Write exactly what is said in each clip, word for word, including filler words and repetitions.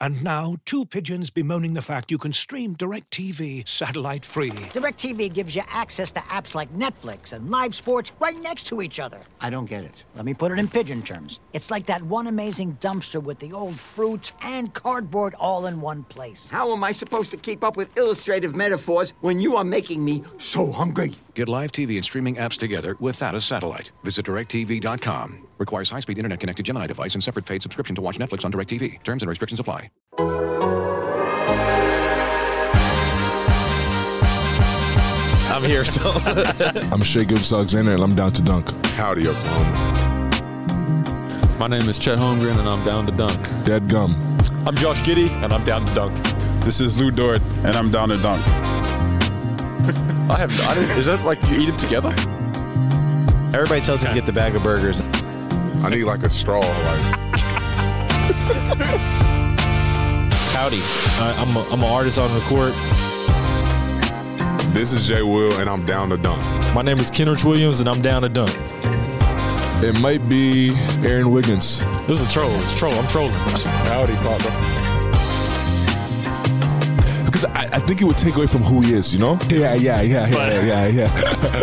And now, two pigeons bemoaning the fact you can stream DirecTV satellite-free. DirecTV gives you access to apps like Netflix and live sports right next to each other. I don't get it. Let me put it in pigeon terms. It's like that one amazing dumpster with the old fruits and cardboard all in one place. How am I supposed to keep up with illustrative metaphors when you are making me so hungry? Get live T V and streaming apps together without a satellite. Visit direct T V dot com. Requires high-speed internet-connected Gemini device and separate paid subscription to watch Netflix on DirecTV. Terms and restrictions apply. I'm here, so. I'm Shea Gilgeous-Alexander, and I'm down to dunk. Howdy, Oklahoma. My name is Chet Holmgren, and I'm down to dunk. Dead gum. I'm Josh Giddey, and I'm down to dunk. This is Lou Dort, and I'm down to dunk. I have. I don't, is that like you eat it together? Everybody tells me to get the bag of burgers. I need like a straw. Like. Howdy. Uh, I'm, a, I'm an artist on the court. This is Jay Will, and I'm down to dunk. My name is Kenrich Williams, and I'm down to dunk. It might be Aaron Wiggins. This is a troll. It's a troll. I'm trolling. Howdy, partner. Because I, I think it would take away from who he is, you know? Yeah, yeah, yeah, yeah, yeah, yeah.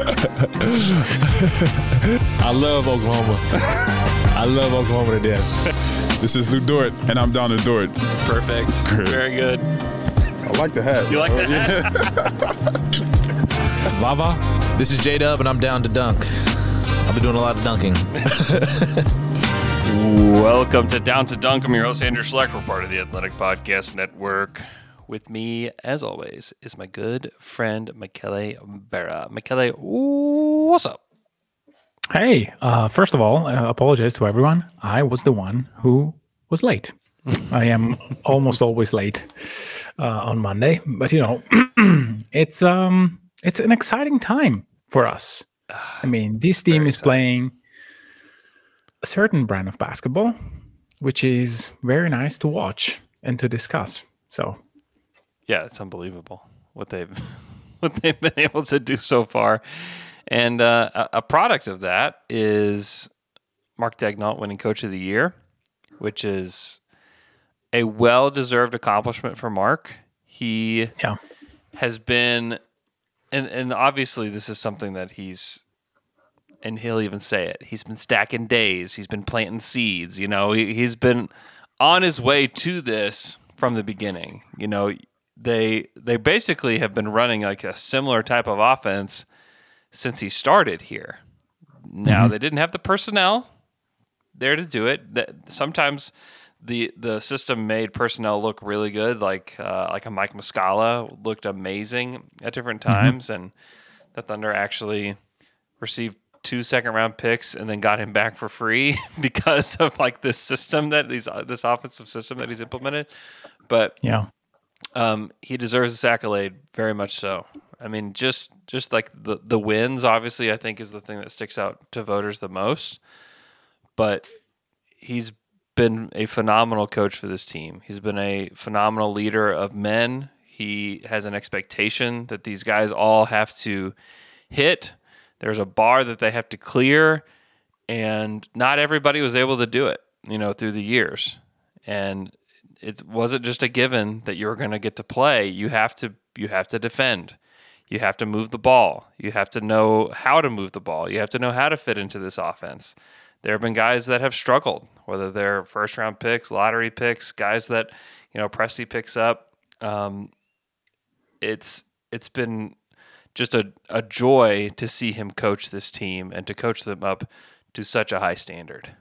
I love Oklahoma. I love Oklahoma to death. This is Lou Dort, and I'm down to Dort. Perfect. Very good. I like the hat. You like the hat? Vava. This is J-Dub, and I'm down to dunk. I'll be doing a lot of dunking. Welcome to Down to Dunk. I'm your host, Andrew Schleck. We're part of the Athletic Podcast Network. With me, as always, is my good friend, Michele Berra. Michele, what's up? Hey, uh, first of all, I apologize to everyone. I was the one who was late. I am almost always late uh, on Monday, but you know, it's um, it's an exciting time for us. I mean, this team is playing a certain brand of basketball, which is very nice to watch and to discuss. So, yeah, it's unbelievable what they've what they've been able to do so far, and uh, a, a product of that is Mark Daigneault winning Coach of the Year, which is a well-deserved accomplishment for Mark. He yeah. has been, and and obviously this is something that he's, and he'll even say it, he's been stacking days, he's been planting seeds, you know, he, he's been on his way to this from the beginning. You know, they they basically have been running like a similar type of offense since he started here. Now, mm-hmm. they didn't have the personnel there to do it. That sometimes the the system made personnel look really good, like uh, like a Mike Muscala looked amazing at different times, mm-hmm. and the Thunder actually received two second round picks and then got him back for free because of like this system that these this offensive system that he's implemented. But yeah, um, he deserves this accolade very much so. I mean, just just like the the wins, obviously, I think is the thing that sticks out to voters the most. But he's been a phenomenal coach for this team. He's been a phenomenal leader of men. He has an expectation that these guys all have to hit. There's a bar that they have to clear, and not everybody was able to do it, you know, through the years. And it wasn't just a given that you're going to get to play. You have to you have to defend. You have to move the ball. You have to know how to move the ball. You have to know how to fit into this offense. There have been guys that have struggled, whether they're first-round picks, lottery picks, guys that, you know, Presti picks up. Um, it's it's been just a, a joy to see him coach this team and to coach them up to such a high standard.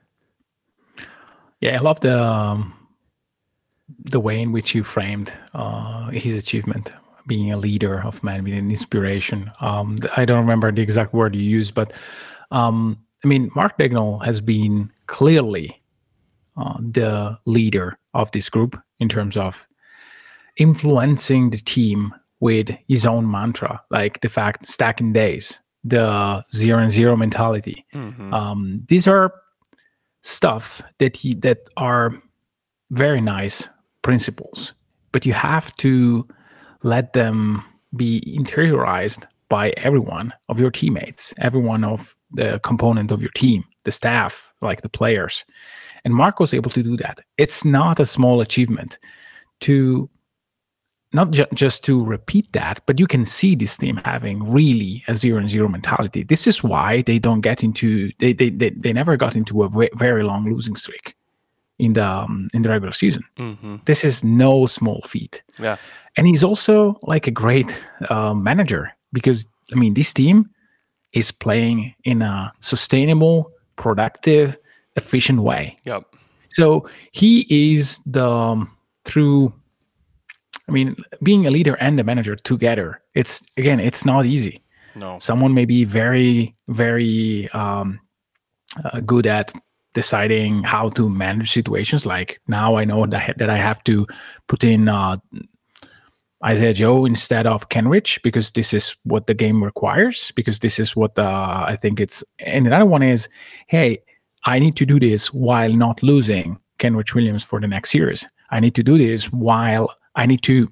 Yeah, I love the um, the way in which you framed uh, his achievement, being a leader of men, being an inspiration. Um, I don't remember the exact word you used, but um, I mean, Mark Daigneault has been clearly uh, the leader of this group in terms of influencing the team with his own mantra, like the fact stacking days, the zero and zero mentality. Mm-hmm. Um, these are stuff that he that are very nice principles, but you have to let them be interiorized by everyone of your teammates, everyone of the component of your team, the staff, like the players. And Mark was able to do that. It's not a small achievement. to not ju- just to repeat that, but you can see this team having really a zero and zero mentality. This is why they don't get into they they they, they never got into a ve- very long losing streak in the um, in the regular season. Mm-hmm. This is no small feat. Yeah, and he's also like a great uh, manager, because I mean this team is playing in a sustainable, productive, efficient way. Yep. So he is the um, through. I mean, being a leader and a manager together, it's again, it's not easy. No. Someone may be very, very um, uh, good at deciding how to manage situations. Like now, I know that that I have to put in uh, Isaiah Joe instead of Kenrich because this is what the game requires. Because this is what uh, I think it's. And another one is, hey, I need to do this while not losing Kenrich Williams for the next series. I need to do this while I need to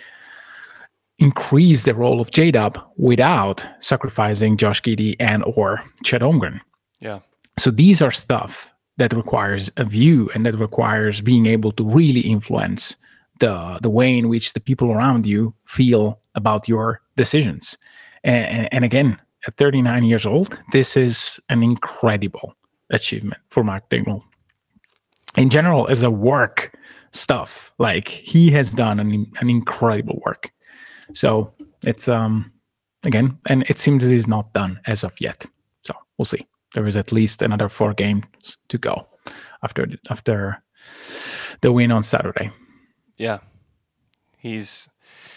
increase the role of J-Dub without sacrificing Josh Giddey and or Chet Holmgren. Yeah. So these are stuff that requires a view and that requires being able to really influence the the way in which the people around you feel about your decisions. And, and again, at thirty-nine years old, this is an incredible achievement for Mark Daigneault. In general, as a work stuff, like he has done an an incredible work. So it's um again, and it seems that he's not done as of yet. So we'll see. There is at least another four games to go after after the win on Saturday. Yeah, he's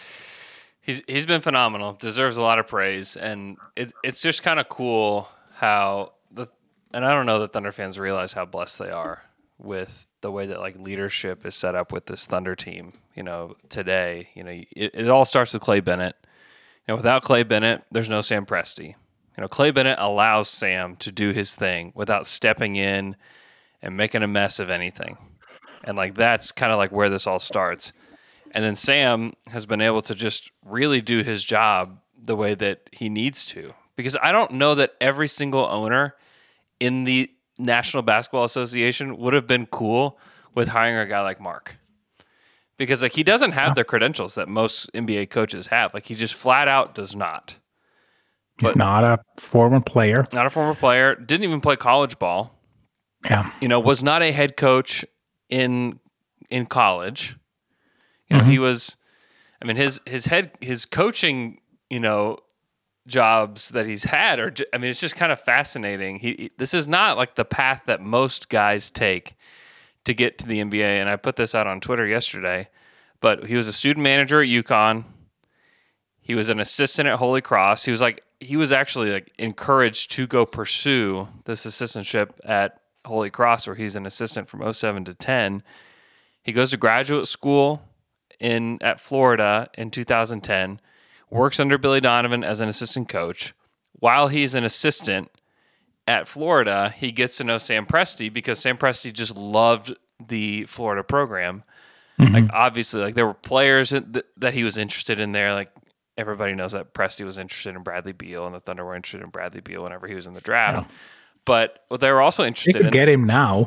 he's he's been phenomenal. Deserves a lot of praise, and it, it's just kind of cool how the and I don't know that Thunder fans realize how blessed they are with the way that like leadership is set up with this Thunder team. You know, today, you know, it, it all starts with Clay Bennett. You know, without Clay Bennett, there's no Sam Presti. You know, Clay Bennett allows Sam to do his thing without stepping in and making a mess of anything. And like that's kind of like where this all starts. And then Sam has been able to just really do his job the way that he needs to. Because I don't know that every single owner in the National Basketball Association would have been cool with hiring a guy like Mark. Because like he doesn't have the credentials that most N B A coaches have. Like he just flat out does not. He's but not a former player. Not a former player. Didn't even play college ball. Yeah. You know, was not a head coach in in college. You know, mm-hmm. he was I mean his his head his coaching, you know, jobs that he's had are I mean it's just kind of fascinating. He, he this is not like the path that most guys take to get to the N B A, and I put this out on Twitter yesterday, but he was a student manager at UConn. He was an assistant at Holy Cross. He was like he was actually like encouraged to go pursue this assistantship at Holy Cross, where he's an assistant from oh seven to ten. He goes to graduate school in at Florida in two thousand ten, works under Billy Donovan as an assistant coach. While he's an assistant at Florida, he gets to know Sam Presti because Sam Presti just loved the Florida program. Mm-hmm. Like obviously, like there were players that, that he was interested in there. Like everybody knows that Presti was interested in Bradley Beal, and the Thunder were interested in Bradley Beal whenever he was in the draft. Yeah. But well, they were also interested. They could in get him now.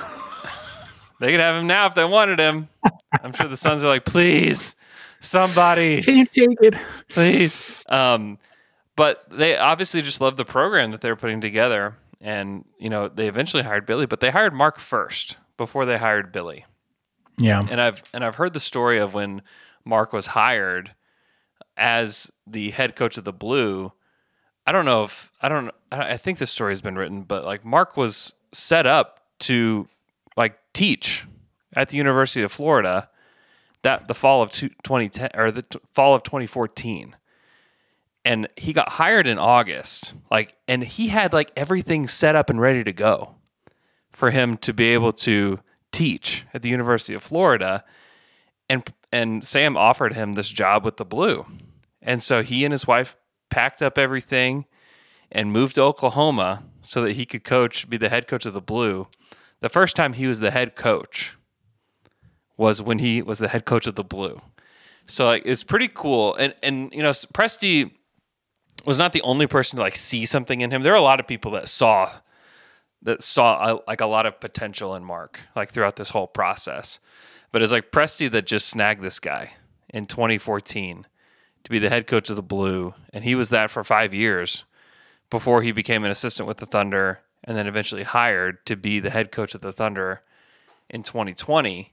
They could have him now if they wanted him. I'm sure the Suns are like, please, somebody, can you take it, please? Um, but they obviously just love the program that they're putting together, and you know they eventually hired Billy, but they hired Mark first before they hired Billy. Yeah, and I've and I've heard the story of when Mark was hired as the head coach of the Blue. I don't know if I don't. I think this story has been written, but like Mark was set up to like teach at the University of Florida that the fall of twenty ten or the t- fall of twenty fourteen, and he got hired in August. Like, and he had like everything set up and ready to go for him to be able to teach at the University of Florida, and and Sam offered him this job with the Blue, and so he and his wife packed up everything and moved to Oklahoma so that he could coach, be the head coach of the Blue. The first time he was the head coach was when he was the head coach of the Blue. So like it's pretty cool. And and you know, Presti was not the only person to like see something in him. There are a lot of people that saw that saw a, like a lot of potential in Mark like throughout this whole process. But it's like Presti that just snagged this guy in twenty fourteen to be the head coach of the Blue, and he was that for five years before he became an assistant with the Thunder and then eventually hired to be the head coach of the Thunder in twenty twenty.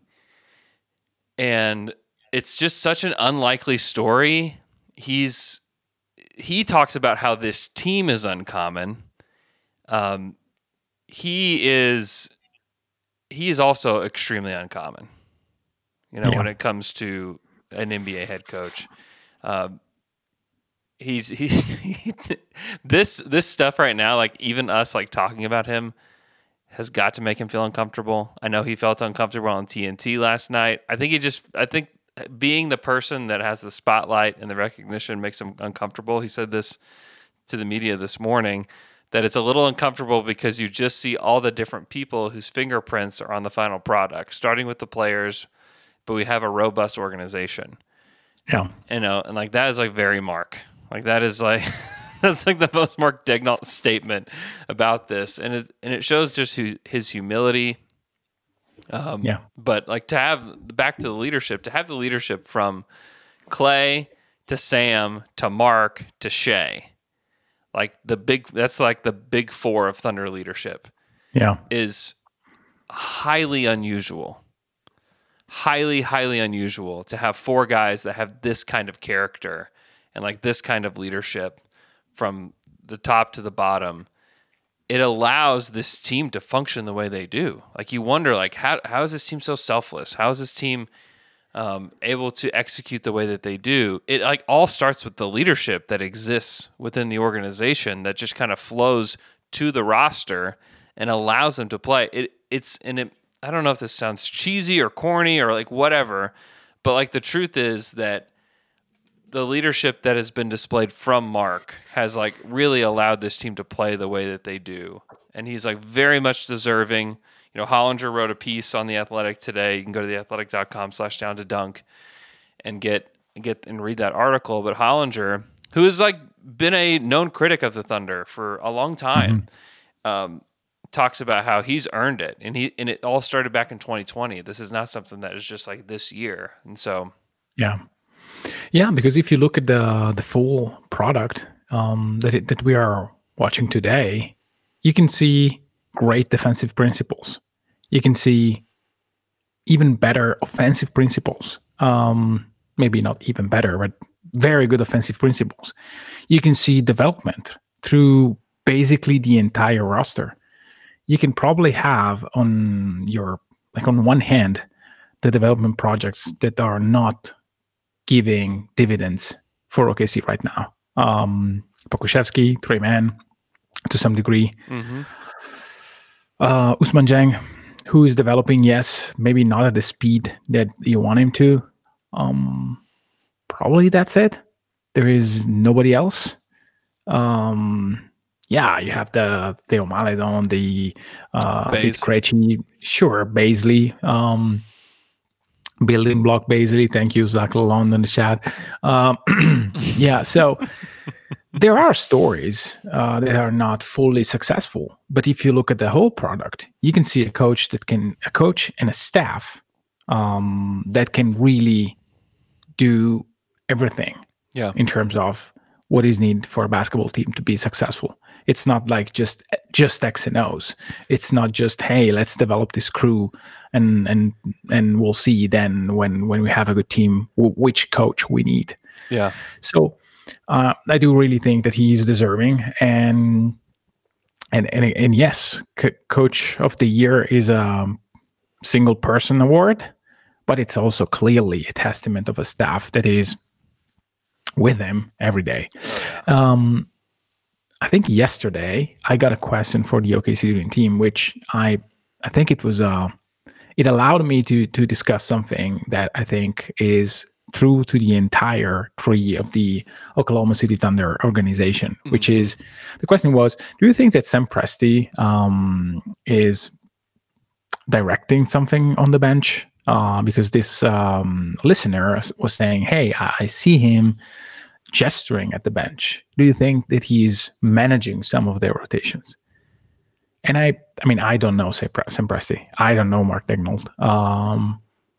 And it's just such an unlikely story. He's he talks about how this team is uncommon. Um, he is he is also extremely uncommon. You know, yeah. when it comes to an N B A head coach, um, he's he's he, this this stuff right now. Like even us, like talking about him, has got to make him feel uncomfortable. I know he felt uncomfortable on T N T last night. I think he just, I think being the person that has the spotlight and the recognition makes him uncomfortable. He said this to the media this morning, that it's a little uncomfortable because you just see all the different people whose fingerprints are on the final product, starting with the players, but we have a robust organization. Yeah. You know, and like that is like very Mark. Like that is like, that's like the most Mark Daigneault statement about this. And it, and it shows just who, his humility. Um, yeah. But like to have, back to the leadership, to have the leadership from Clay to Sam to Mark to Shea, like the big, that's like the big four of Thunder leadership. Yeah. Is highly unusual. Highly, highly unusual to have four guys that have this kind of character and like this kind of leadership from the top to the bottom. It allows this team to function the way they do. Like you wonder, like how how is this team so selfless? How is this team um, able to execute the way that they do? It like all starts with the leadership that exists within the organization that just kind of flows to the roster and allows them to play. It it's and it. I don't know if this sounds cheesy or corny or like whatever, but like the truth is that the leadership that has been displayed from Mark has like really allowed this team to play the way that they do. And he's like very much deserving. You know, Hollinger wrote a piece on The Athletic today. You can go to theathletic.com slash down to dunk and get, get and read that article. But Hollinger, who has like been a known critic of the Thunder for a long time, mm-hmm. um, talks about how he's earned it, and he and it all started back in twenty twenty. This is not something that is just like this year, and so yeah, yeah. Because if you look at the the full product um, that it, that we are watching today, you can see great defensive principles. You can see even better offensive principles. Um, maybe not even better, but very good offensive principles. You can see development through basically the entire roster. You can probably have on your, like on one hand, the development projects that are not giving dividends for O K C right now. Um, Pokusevski, Tre Mann, to some degree. Mm-hmm. Uh, Ousmane Dieng, who is developing, yes, maybe not at the speed that you want him to. Um, probably that's it. There is nobody else. Um... Yeah, you have the Theo Maledon, the uh, Krejci, sure, Bazley, um, building block Bazley. Thank you, Zach Lalonde in the chat. Um, yeah, so there are stories uh, that are not fully successful, but if you look at the whole product, you can see a coach that can, a coach and a staff um, that can really do everything. Yeah. In terms of what is needed for a basketball team to be successful. It's not like just just X and O's. It's not just, hey, let's develop this crew and and and we'll see then when when we have a good team w- which coach we need. Yeah. So uh, I do really think that he's deserving, and and and and yes, c- Coach of the Year is a single person award, but it's also clearly a testament of a staff that is with him every day. Um, I think yesterday I got a question for the O K C Dream Team, which I I think it was uh it allowed me to to discuss something that I think is true to the entire tree of the Oklahoma City Thunder organization, mm-hmm. which is the question was, do you think that Sam Presti um, is directing something on the bench? Uh, because this um, listener was saying, hey, I, I see him gesturing at the bench. Do you think that he's managing some of their rotations? And I, I mean, I don't know Sam Presti. I don't know Mark Daigneault. Um,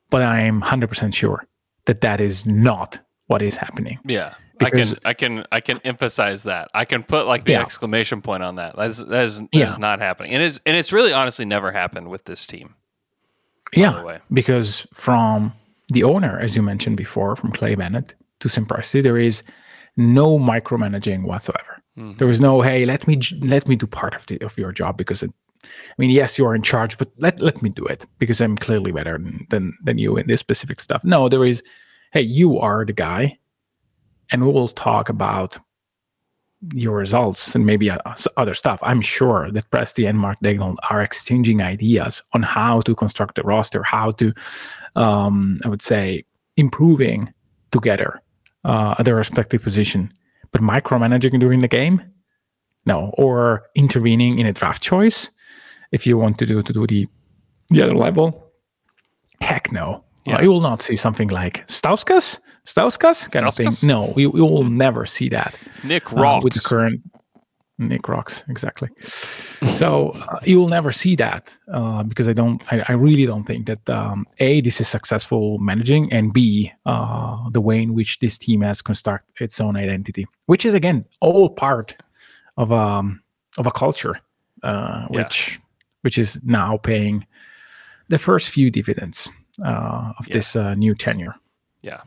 but I'm one hundred percent sure that that is not what is happening. Yeah. Because, I can I can I can emphasize that. I can put like the yeah. exclamation point on that. That is that is, that yeah. is not happening. And it's and it's really honestly never happened with this team. Yeah. Because from the owner, as you mentioned before, from Clay Bennett to Sam Presti, there is no micromanaging whatsoever. Mm-hmm. There is no, hey, let me let me do part of the of your job because it, I mean, yes, you are in charge, but let let me do it because I'm clearly better than than, than you in this specific stuff. No, there is, hey, you are the guy. And we will talk about your results and maybe other stuff. I'm sure that Presti and Mark Daigneault are exchanging ideas on how to construct the roster, how to, um, I would say, improving together uh, at their respective position. But micromanaging during the game? No. Or intervening in a draft choice, if you want to do to do the, the other level? Heck no. Yeah. Uh, you will not see something like Stauskas? Stauskas kind Stauskas? of thing. No, we, we will never see that. Nick Rocks. Uh, with the current Nick Rocks, exactly. So uh, you will never see that uh, because I don't, I, I really don't think that um, A, this is successful managing, and B, uh, the way in which this team has constructed its own identity, which is again all part of um of a culture, uh, which yeah. which is now paying the first few dividends uh, of yeah. this uh, new tenure. Yeah.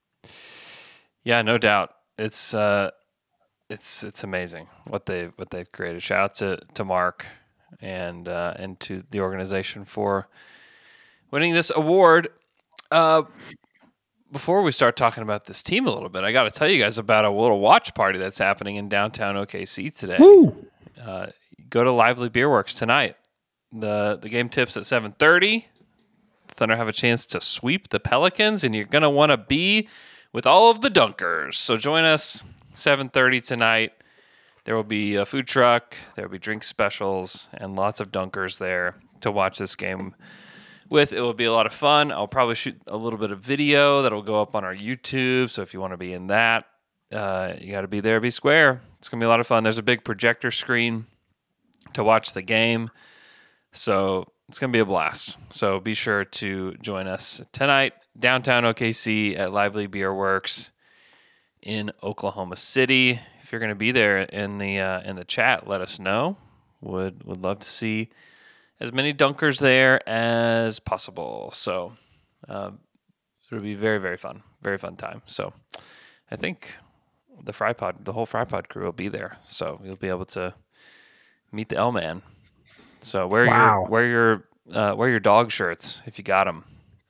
Yeah, no doubt. It's uh, it's it's amazing what they what they've created. Shout out to, to Mark and uh, and to the organization for winning this award. Uh, before we start talking about this team a little bit, I got to tell you guys about a little watch party that's happening in downtown O K C today. Uh, go to Lively Beer Works tonight. the The game tips at seven thirty. Thunder have a chance to sweep the Pelicans, and you're gonna want to be with all of the dunkers. So join us seven thirty tonight. There will be a food truck, there will be drink specials, and lots of dunkers there to watch this game with. It will be a lot of fun. I'll probably shoot a little bit of video that will go up on our YouTube. So if you want to be in that, uh, you got to be there, be square. It's going to be a lot of fun. There's a big projector screen to watch the game. So it's going to be a blast. So be sure to join us tonight. Downtown O K C at Lively Beer Works in Oklahoma City. If you're going to be there in the uh, in the chat, let us know. Would would love to see as many dunkers there as possible. So um, it'll be very very fun, very fun time. So I think the Fry Pod, the whole Fry Pod crew will be there. So you'll be able to meet the L Man. So wear wow. your wear your uh, wear your dog shirts if you got them.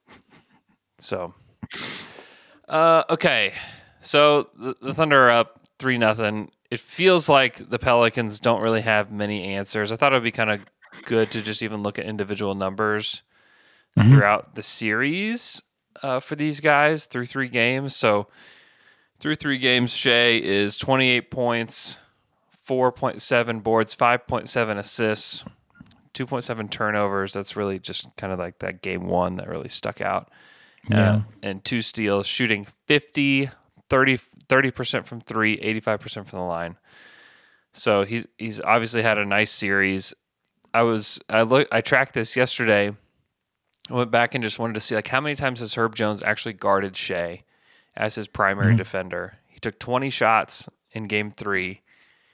So, uh, okay. So the, the Thunder are up three nothing. It feels like the Pelicans don't really have many answers. I thought it would be kind of good to just even look at individual numbers mm-hmm. throughout the series uh, for these guys through three games. So through three games, Shea is twenty-eight points, four point seven boards, five point seven assists, two point seven turnovers. That's really just kind of like that game one that really stuck out. Yeah. Uh, and two steals, shooting fifty, thirty, thirty percent from three, eighty-five percent from the line. So he's he's obviously had a nice series. I was I look I tracked this yesterday. I went back and just wanted to see like how many times has Herb Jones actually guarded Shea as his primary mm-hmm. defender. He took twenty shots in game three.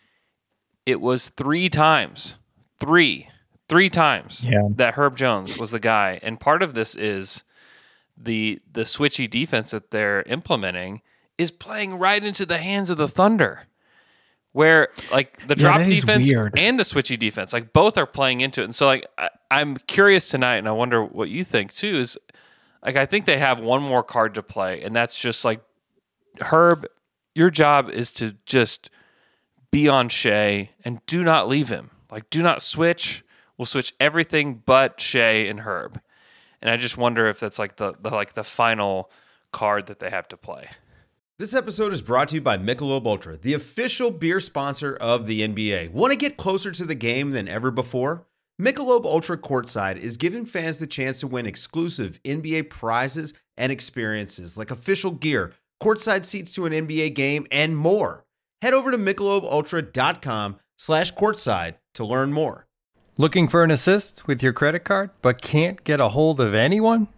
It was three times. Three. Three times yeah. that Herb Jones was the guy. And part of this is the the switchy defense that they're implementing is playing right into the hands of the Thunder, where like the drop yeah, defense weird. and the switchy defense, like both are playing into it. And so like I, I'm curious tonight, and I wonder what you think too, is like I think they have one more card to play, and that's just like Herb, your job is to just be on Shea and do not leave him. Like do not switch. We'll switch everything but Shea and Herb. And I just wonder if that's like the, the like the final card that they have to play. This episode is brought to you by Michelob Ultra, the official beer sponsor of the N B A. Want to get closer to the game than ever before? Michelob Ultra Courtside is giving fans the chance to win exclusive N B A prizes and experiences like official gear, courtside seats to an N B A game, and more. Head over to michelobultra.com slash courtside to learn more. Looking for an assist with your credit card but can't get a hold of anyone?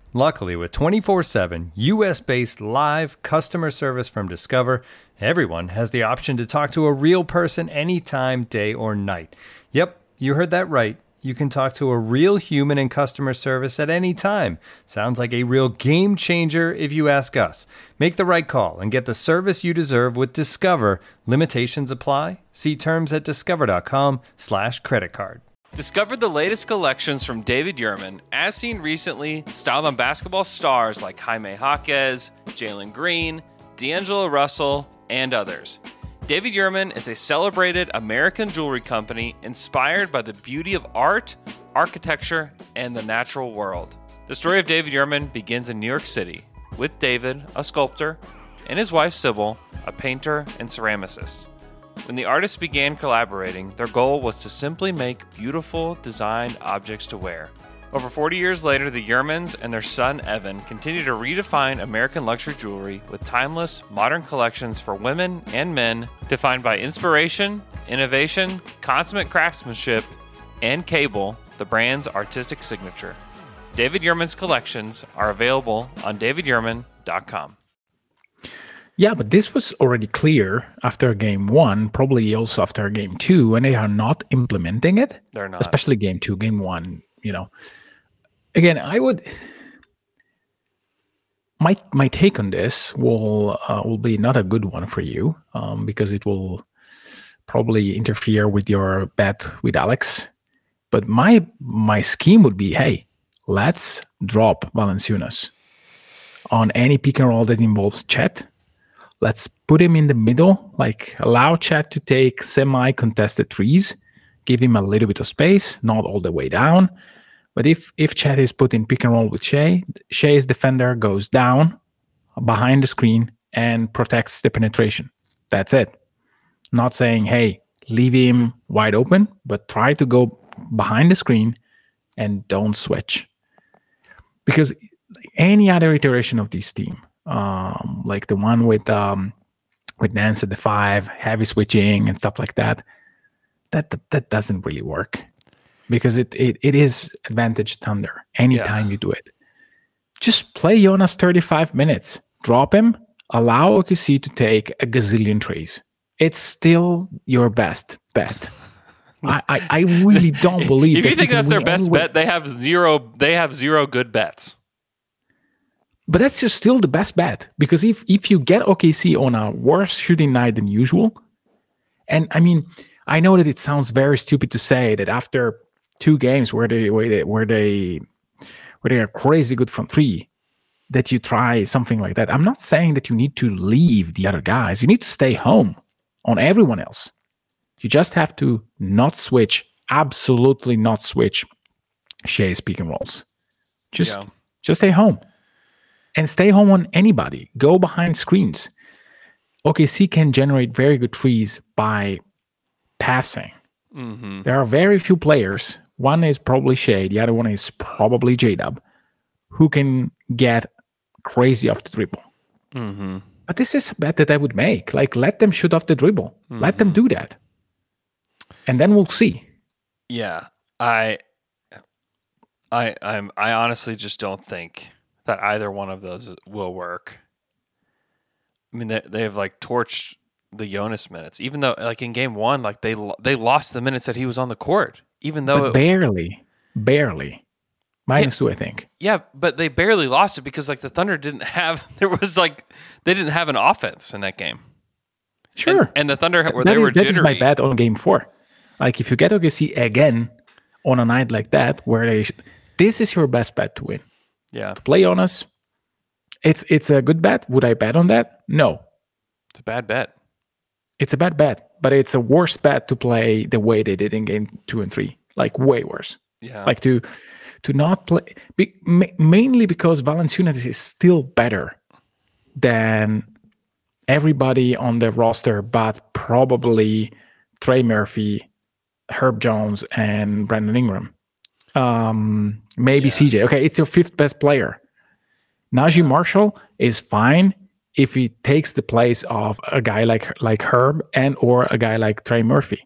Luckily, with twenty-four seven U S-based live customer service from Discover, everyone has the option to talk to a real person anytime, day or night. Yep, you heard that right. You can talk to a real human in customer service at any time. Sounds like a real game changer if you ask us. Make the right call and get the service you deserve with Discover. Limitations apply. See terms at discover.com slash credit card. Discover the latest collections from David Yurman, as seen recently, styled on basketball stars like Jaime Jaquez, Jalen Green, D'Angelo Russell, and others. David Yurman is a celebrated American jewelry company inspired by the beauty of art, architecture, and the natural world. The story of David Yurman begins in New York City, with David, a sculptor, and his wife Sybil, a painter and ceramicist. When the artists began collaborating, their goal was to simply make beautiful, designed objects to wear. Over forty years later, the Yurmans and their son Evan continue to redefine American luxury jewelry with timeless, modern collections for women and men defined by inspiration, innovation, consummate craftsmanship, and Cable, the brand's artistic signature. David Yurman's collections are available on david yurman dot com. Yeah, but this was already clear after game one, probably also after game two, and they are not implementing it. They're not. Especially game two, game one, you know. Again, I would... My my take on this will uh, will be not a good one for you, um, because it will probably interfere with your bet with Alex. But my my scheme would be, hey, let's drop Valanciunas on any pick and roll that involves Chet. Let's put him in the middle, like allow Chet to take semi-contested threes, give him a little bit of space, not all the way down. But if if Chet is put in pick and roll with Shea, Shea's defender goes down behind the screen and protects the penetration. That's it. Not saying, hey, leave him wide open, but try to go behind the screen and don't switch. Because any other iteration of this team, Um, like the one with um, with Nance at the five, heavy switching and stuff like that, that that, that doesn't really work, because it, it, it is advantage Thunder anytime yeah. you do it. Just play Jonas thirty-five minutes, drop him, allow O K C to take a gazillion trees. It's still your best bet. I, I, I really don't believe. If that you think that's their best way. bet, they have zero. They have zero good bets. But that's just still the best bet, because if if you get O K C on a worse shooting night than usual, and I mean, I know that it sounds very stupid to say that after two games where they where they where they, where they are crazy good from three, that you try something like that. I'm not saying that you need to leave the other guys. You need to stay home on everyone else. You just have to not switch, absolutely not switch Shea's pick and rolls. Just Yeah. just stay home. And stay home on anybody. Go behind screens. O K C can generate very good threes by passing. Mm-hmm. There are very few players. One is probably Shea. The other one is probably J-Dub, who can get crazy off the dribble. Mm-hmm. But this is a bet that I would make. Like, let them shoot off the dribble. Mm-hmm. Let them do that. And then we'll see. Yeah, I, I, I'm, I honestly just don't think that either one of those will work. I mean, they they have like torched the Jonas minutes, even though like in game one, like they they lost the minutes that he was on the court, even though But it, barely, barely. Minus two, I think. yeah, but they barely lost it because like the Thunder didn't have there was like they didn't have an offense in that game. Sure. And, and the Thunder where That they is- were that is my jittery. bet on game four. Like if you get O K C again on a night like that, where they, sh- this is your best bet to win. Yeah, To play on us, it's it's a good bet. Would I bet on that? No, it's a bad bet. it's a bad bet. But it's a worse bet to play the way they did in game two and three. Like way worse. Yeah, Like to to not play be, ma- mainly because Valanciunas is still better than everybody on the roster, but probably Trey Murphy, Herb Jones, and Brandon Ingram. Um, maybe Yeah. C J. Okay, it's your fifth best player. Najee Marshall is fine if he takes the place of a guy like like Herb and or a guy like Trey Murphy.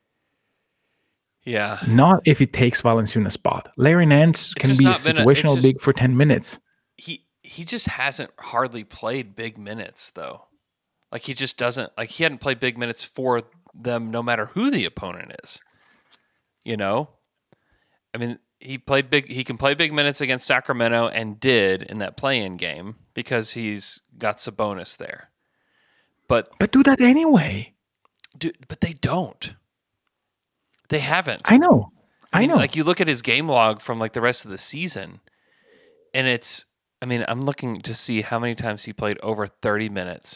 yeah. Not if he takes Valanciunas' spot. Larry Nance can just be a not been a- situational it's just- big for ten minutes. he he just hasn't hardly played big minutes though. Like he just doesn't like he hadn't played big minutes for them no matter who the opponent is. You know? I mean, he played big he can play big minutes against Sacramento and did in that play-in game because he's got Sabonis there. But But do that anyway. Dude, but they don't. They haven't. I know. I, I mean, know. Like you look at his game log from like the rest of the season, and it's. I mean, I'm looking to see how many times he played over thirty minutes.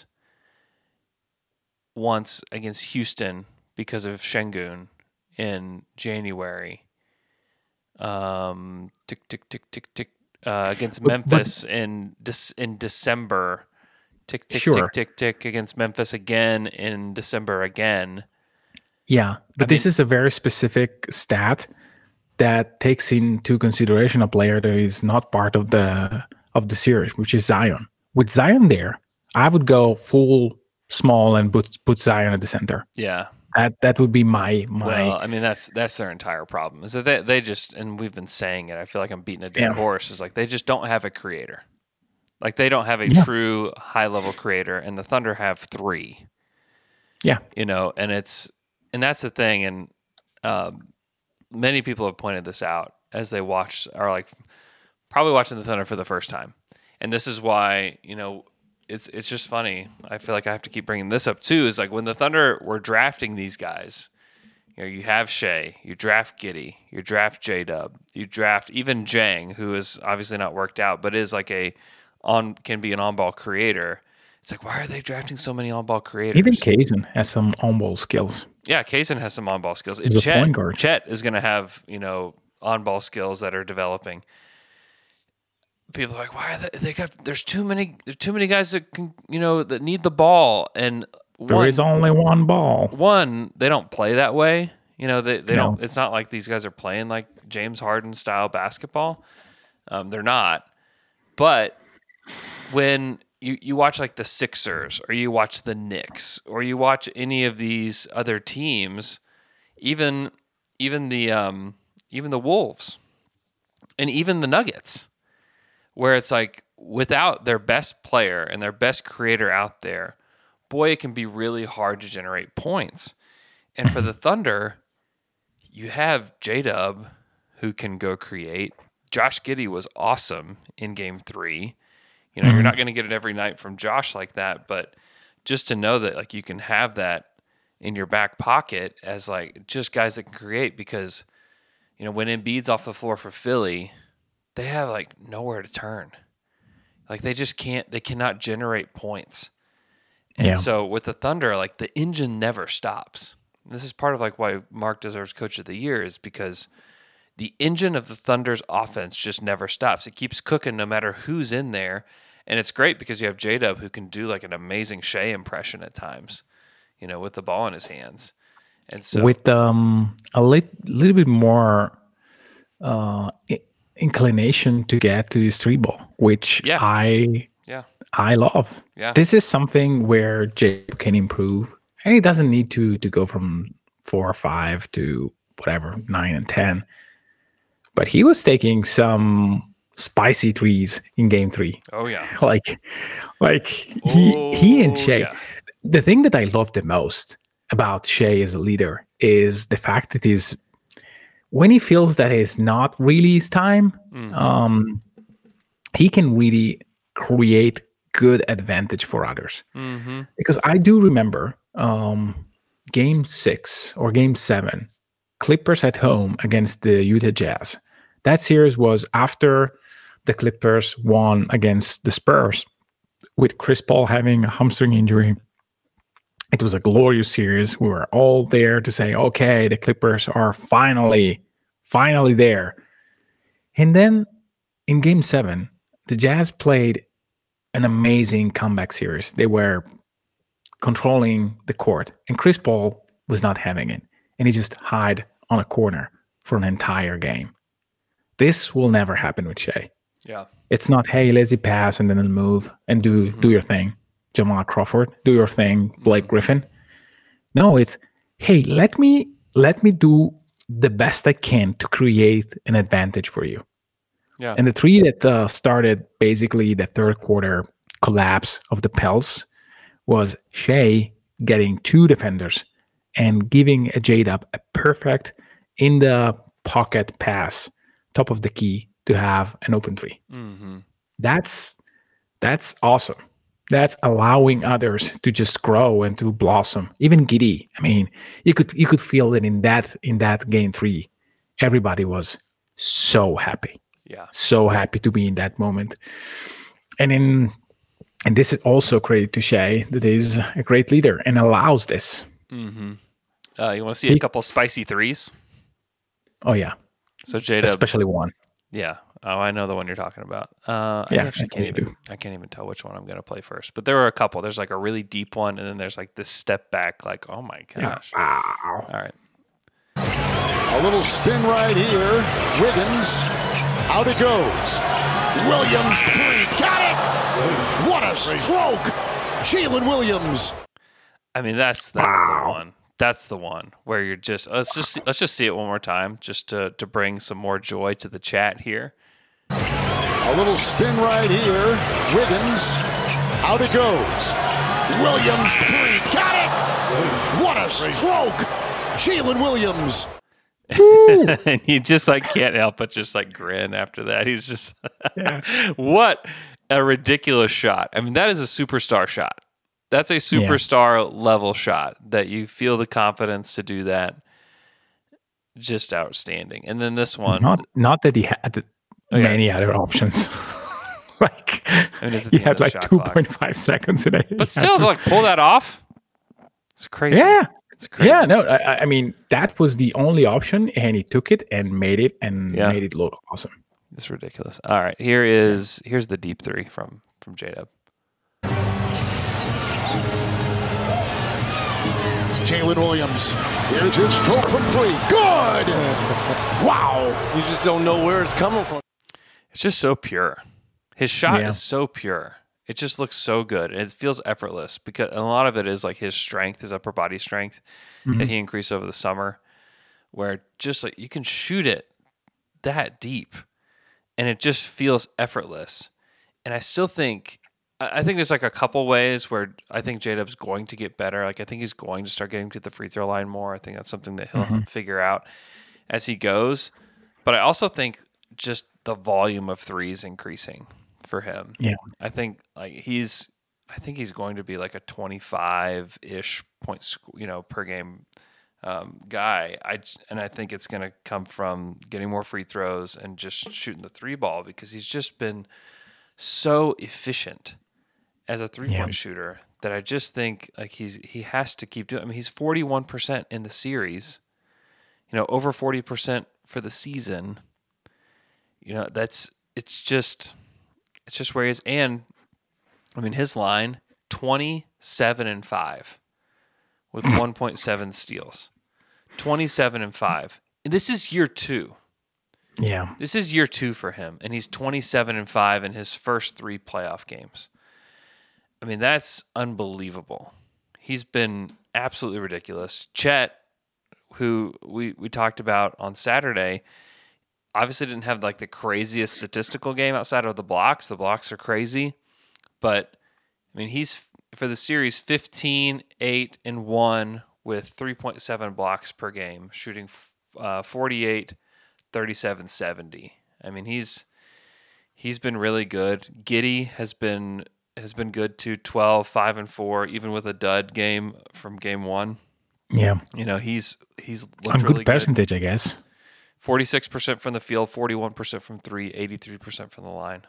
Once against Houston because of Şengün in January. Um, tick tick tick tick tick. Uh, against But- but- Memphis in Dec- in December. Tick tick Sure. tick tick tick against Memphis again in December again. Yeah, but I this is a very specific stat that takes into consideration a player that is not part of the of the series, which is Zion. With Zion there, I would go full small and put put Zion at the center. Yeah. That that would be my my. Well, I mean that's that's their entire problem. Is that they they just and we've been saying it. I feel like I'm beating a dead Yeah. horse. Is like they just don't have a creator. Like they don't have a Yeah. true high level creator, and the Thunder have three. Yeah, you know, and it's and that's the thing, and um, many people have pointed this out as they watch are like probably watching the Thunder for the first time, and this is why you know it's it's just funny. I feel like I have to keep bringing this up too. Is like when the Thunder were drafting these guys. You know, you have Shea, you draft Giddey, you draft J-Dub, you draft even Jang, who is obviously not worked out, but is like a on can be an on-ball creator. It's like, why are they drafting so many on-ball creators? even Kazan has some on-ball skills. Yeah, Kaysen has some on-ball skills. He's a Chet, point guard. Chet is going to have, you know, on-ball skills that are developing. People are like, why are they, they got, there's too many, there's too many guys that can, you know, that need the ball. And There one, is only one ball. one, they don't play that way. You know, they, they No. don't, it's not like these guys are playing like James Harden style basketball. Um, they're not. But when you, you watch like the Sixers or you watch the Knicks or you watch any of these other teams, even even the um, even the Wolves and even the Nuggets, where it's like without their best player and their best creator out there, boy, it can be really hard to generate points. And for the Thunder, you have J-Dub who can go create. Josh Giddey was awesome in game three. You know, Mhm. you're not going to get it every night from Josh like that, but just to know that like you can have that in your back pocket as like just guys that can create, because you know when Embiid's off the floor for Philly, they have like nowhere to turn. Like they just can't, they cannot generate points. And Yeah. so with the Thunder, like the engine never stops. This is part of like why Mark deserves Coach of the Year, is because the engine of the Thunder's offense just never stops. It keeps cooking no matter who's in there. And it's great because you have J-Dub who can do like an amazing Shea impression at times, you know, with the ball in his hands. And so with um, a lit- little bit more uh, i- inclination to get to his three ball, which Yeah. I Yeah. I love. Yeah. This is something where Jay can improve, and he doesn't need to to go from four or five to whatever nine and ten. But he was taking some spicy threes in game three. Oh yeah. like like he he and Oh, Shea. yeah. The thing that I love the most about Shea as a leader is the fact that he's when he feels that it's not really his time, Mhm. um, he can really create good advantage for others. Mm-hmm. Because I do remember um, game six or game seven, Clippers at home against the Utah Jazz. That series was after the Clippers won against the Spurs with Chris Paul having a hamstring injury. It was a glorious series. We were all there to say, okay, the Clippers are finally, finally there. And then in game seven, the Jazz played an amazing comeback series. They were controlling the court, and Chris Paul was not having it. And he just hid on a corner for an entire game. This will never happen with Shea. Yeah. It's not, hey, lazy pass and then move and do do your thing. Jamal Crawford, do your thing. Blake Griffin. No, it's, hey, let me let me do the best I can to create an advantage for you. Yeah. And the three that uh, started basically the third quarter collapse of the Pels was Shea getting two defenders and giving a J-Dub a perfect in the pocket pass, top of the key, to have an open three. Mm-hmm. That's that's awesome. That's allowing others to just grow and to blossom. Even Giddy, I mean, you could you could feel that in that in that game three, everybody was so happy. Yeah. So happy to be in that moment. And in and this is also credit to Shea that is a great leader and allows this. Mm-hmm. Uh, you want to see a couple spicy threes? Oh yeah. So J-Dub, especially one. Yeah. Oh, I know the one you're talking about. Uh, yeah, I actually can't even. I can't even tell which one I'm going to play first. But there were a couple. There's like a really deep one, and then there's like this step back. Like, oh my gosh! Yeah. Wow. All right. A little spin right here. Wiggins, out it goes. Williams three, got it! What a stroke! Jalen Williams. I mean, that's that's wow. the one. That's the one where you're just let's just see, let's just see it one more time, just to to bring some more joy to the chat here. A little spin right here. Wiggins, out it goes. Williams three, got it! What a stroke! Jalen Williams. And he just like can't help but just like grin after that. He's just yeah. What a ridiculous shot. I mean, that is a superstar shot. That's a superstar yeah. level shot that you feel the confidence to do that. Just outstanding. And then this one, not not that he had oh, many yeah. other options. like I mean, he had like two point five seconds in it. But still, to like pull that off, it's crazy. Yeah, it's crazy. Yeah, no, I, I mean that was the only option, and he took it and made it and yeah. made it look awesome. It's ridiculous. All right, here is here's the deep three from from J-Dub. Jalen Williams. Here's his stroke from three. Good! Wow. You just don't know where it's coming from. It's just so pure. His shot yeah. is so pure. It just looks so good. And it feels effortless because a lot of it is like his strength, his upper body strength mm-hmm. that he increased over the summer, where just like you can shoot it that deep and it just feels effortless. And I still think I think there's like a couple ways where I think J-Dub's going to get better. Like I think he's going to start getting to the free throw line more. I think that's something that he'll mm-hmm. figure out as he goes. But I also think just the volume of threes increasing for him. Yeah. I think like he's I think he's going to be like a twenty-five-ish points, you know, per game um, guy. I and I think it's going to come from getting more free throws and just shooting the three ball because he's just been so efficient as a three-point yeah. shooter that I just think like he's he has to keep doing. I mean, he's forty-one percent in the series, you know, over forty percent for the season. You know, that's it's just it's just where he is. And I mean, his line twenty-seven and five with one point seven steals, twenty-seven and five, and this is year two. Yeah, this is year two for him, and he's twenty-seven and five in his first three playoff games. I mean, that's unbelievable. He's been absolutely ridiculous. Chet, who we, we talked about on Saturday, obviously didn't have like the craziest statistical game outside of the blocks. The blocks are crazy. But, I mean, he's, for the series, fifteen, eight, and one with three point seven blocks per game, shooting uh, forty-eight, thirty-seven, seventy. I mean, he's he's been really good. Giddy has been has been good too, twelve, five, and four, even with a dud game from game one. Yeah. You know, he's he's looked On really good percentage, good. I guess. forty-six percent from the field, forty-one percent from three, eighty-three percent from the line.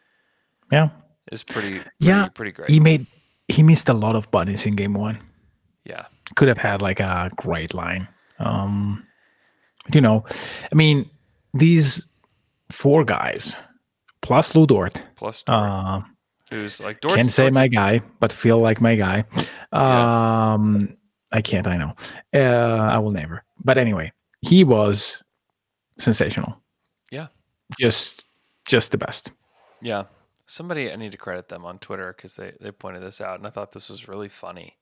Yeah. It's pretty, pretty yeah, pretty great. He made he missed a lot of bunnies in game one. Yeah. Could have had like a great line. Um you know, I mean, these four guys plus Lou Dort. Plus Dort. Uh, who's like Dort's, can't say Dort's, my guy, but feel like my guy. Um yeah. I can't, I know. Uh, I will never. But anyway, he was sensational. Yeah. Just just the best. Yeah. Somebody, I need to credit them on Twitter because they, they pointed this out, and I thought this was really funny.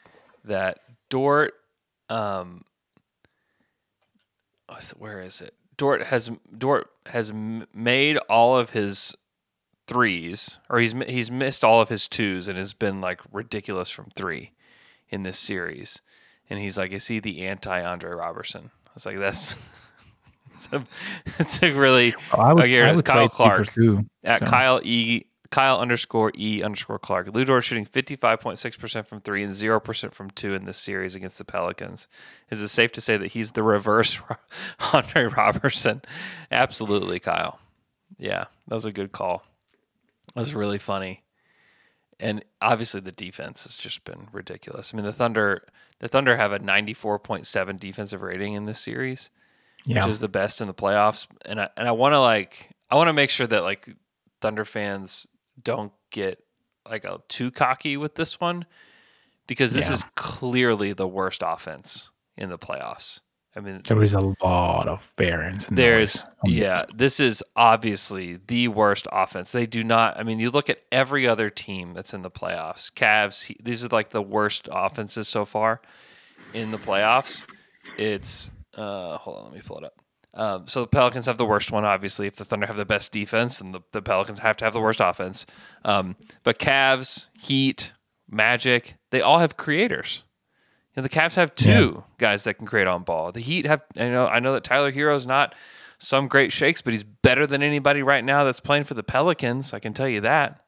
That Dort, um, where is it? Dort has Dort has made all of his threes, or he's he's missed all of his twos, and has been like ridiculous from three in this series. And he's like, is he the anti Andre Robertson? I was like, that's it's a it's a really oh, I would, oh, here I it is, would Kyle Clark too, at so. Kyle E. Kyle underscore E underscore Clark. Lu Dort shooting fifty-five point six percent from three and zero percent from two in this series against the Pelicans. Is it safe to say that he's the reverse Andre Robertson? Absolutely, Kyle. Yeah, that was a good call. That was really funny. And obviously the defense has just been ridiculous. I mean, the Thunder the Thunder have a ninety-four point seven defensive rating in this series, yeah. which is the best in the playoffs. And I and I want to like I want to make sure that like Thunder fans don't get like a too cocky with this one, because this yeah. is clearly the worst offense in the playoffs. I mean, there is a lot of variance. There's yeah, this is obviously the worst offense. They do not. I mean, you look at every other team that's in the playoffs. Cavs. These are like the worst offenses so far in the playoffs. It's uh, hold on, let me pull it up. Um, so the Pelicans have the worst one, obviously. If the Thunder have the best defense, and the, the Pelicans have to have the worst offense. Um, but Cavs, Heat, Magic, they all have creators. You know, the Cavs have two yeah. guys that can create on ball. The Heat have, you know, I know that Tyler Hero's not some great shakes, but he's better than anybody right now that's playing for the Pelicans. I can tell you that.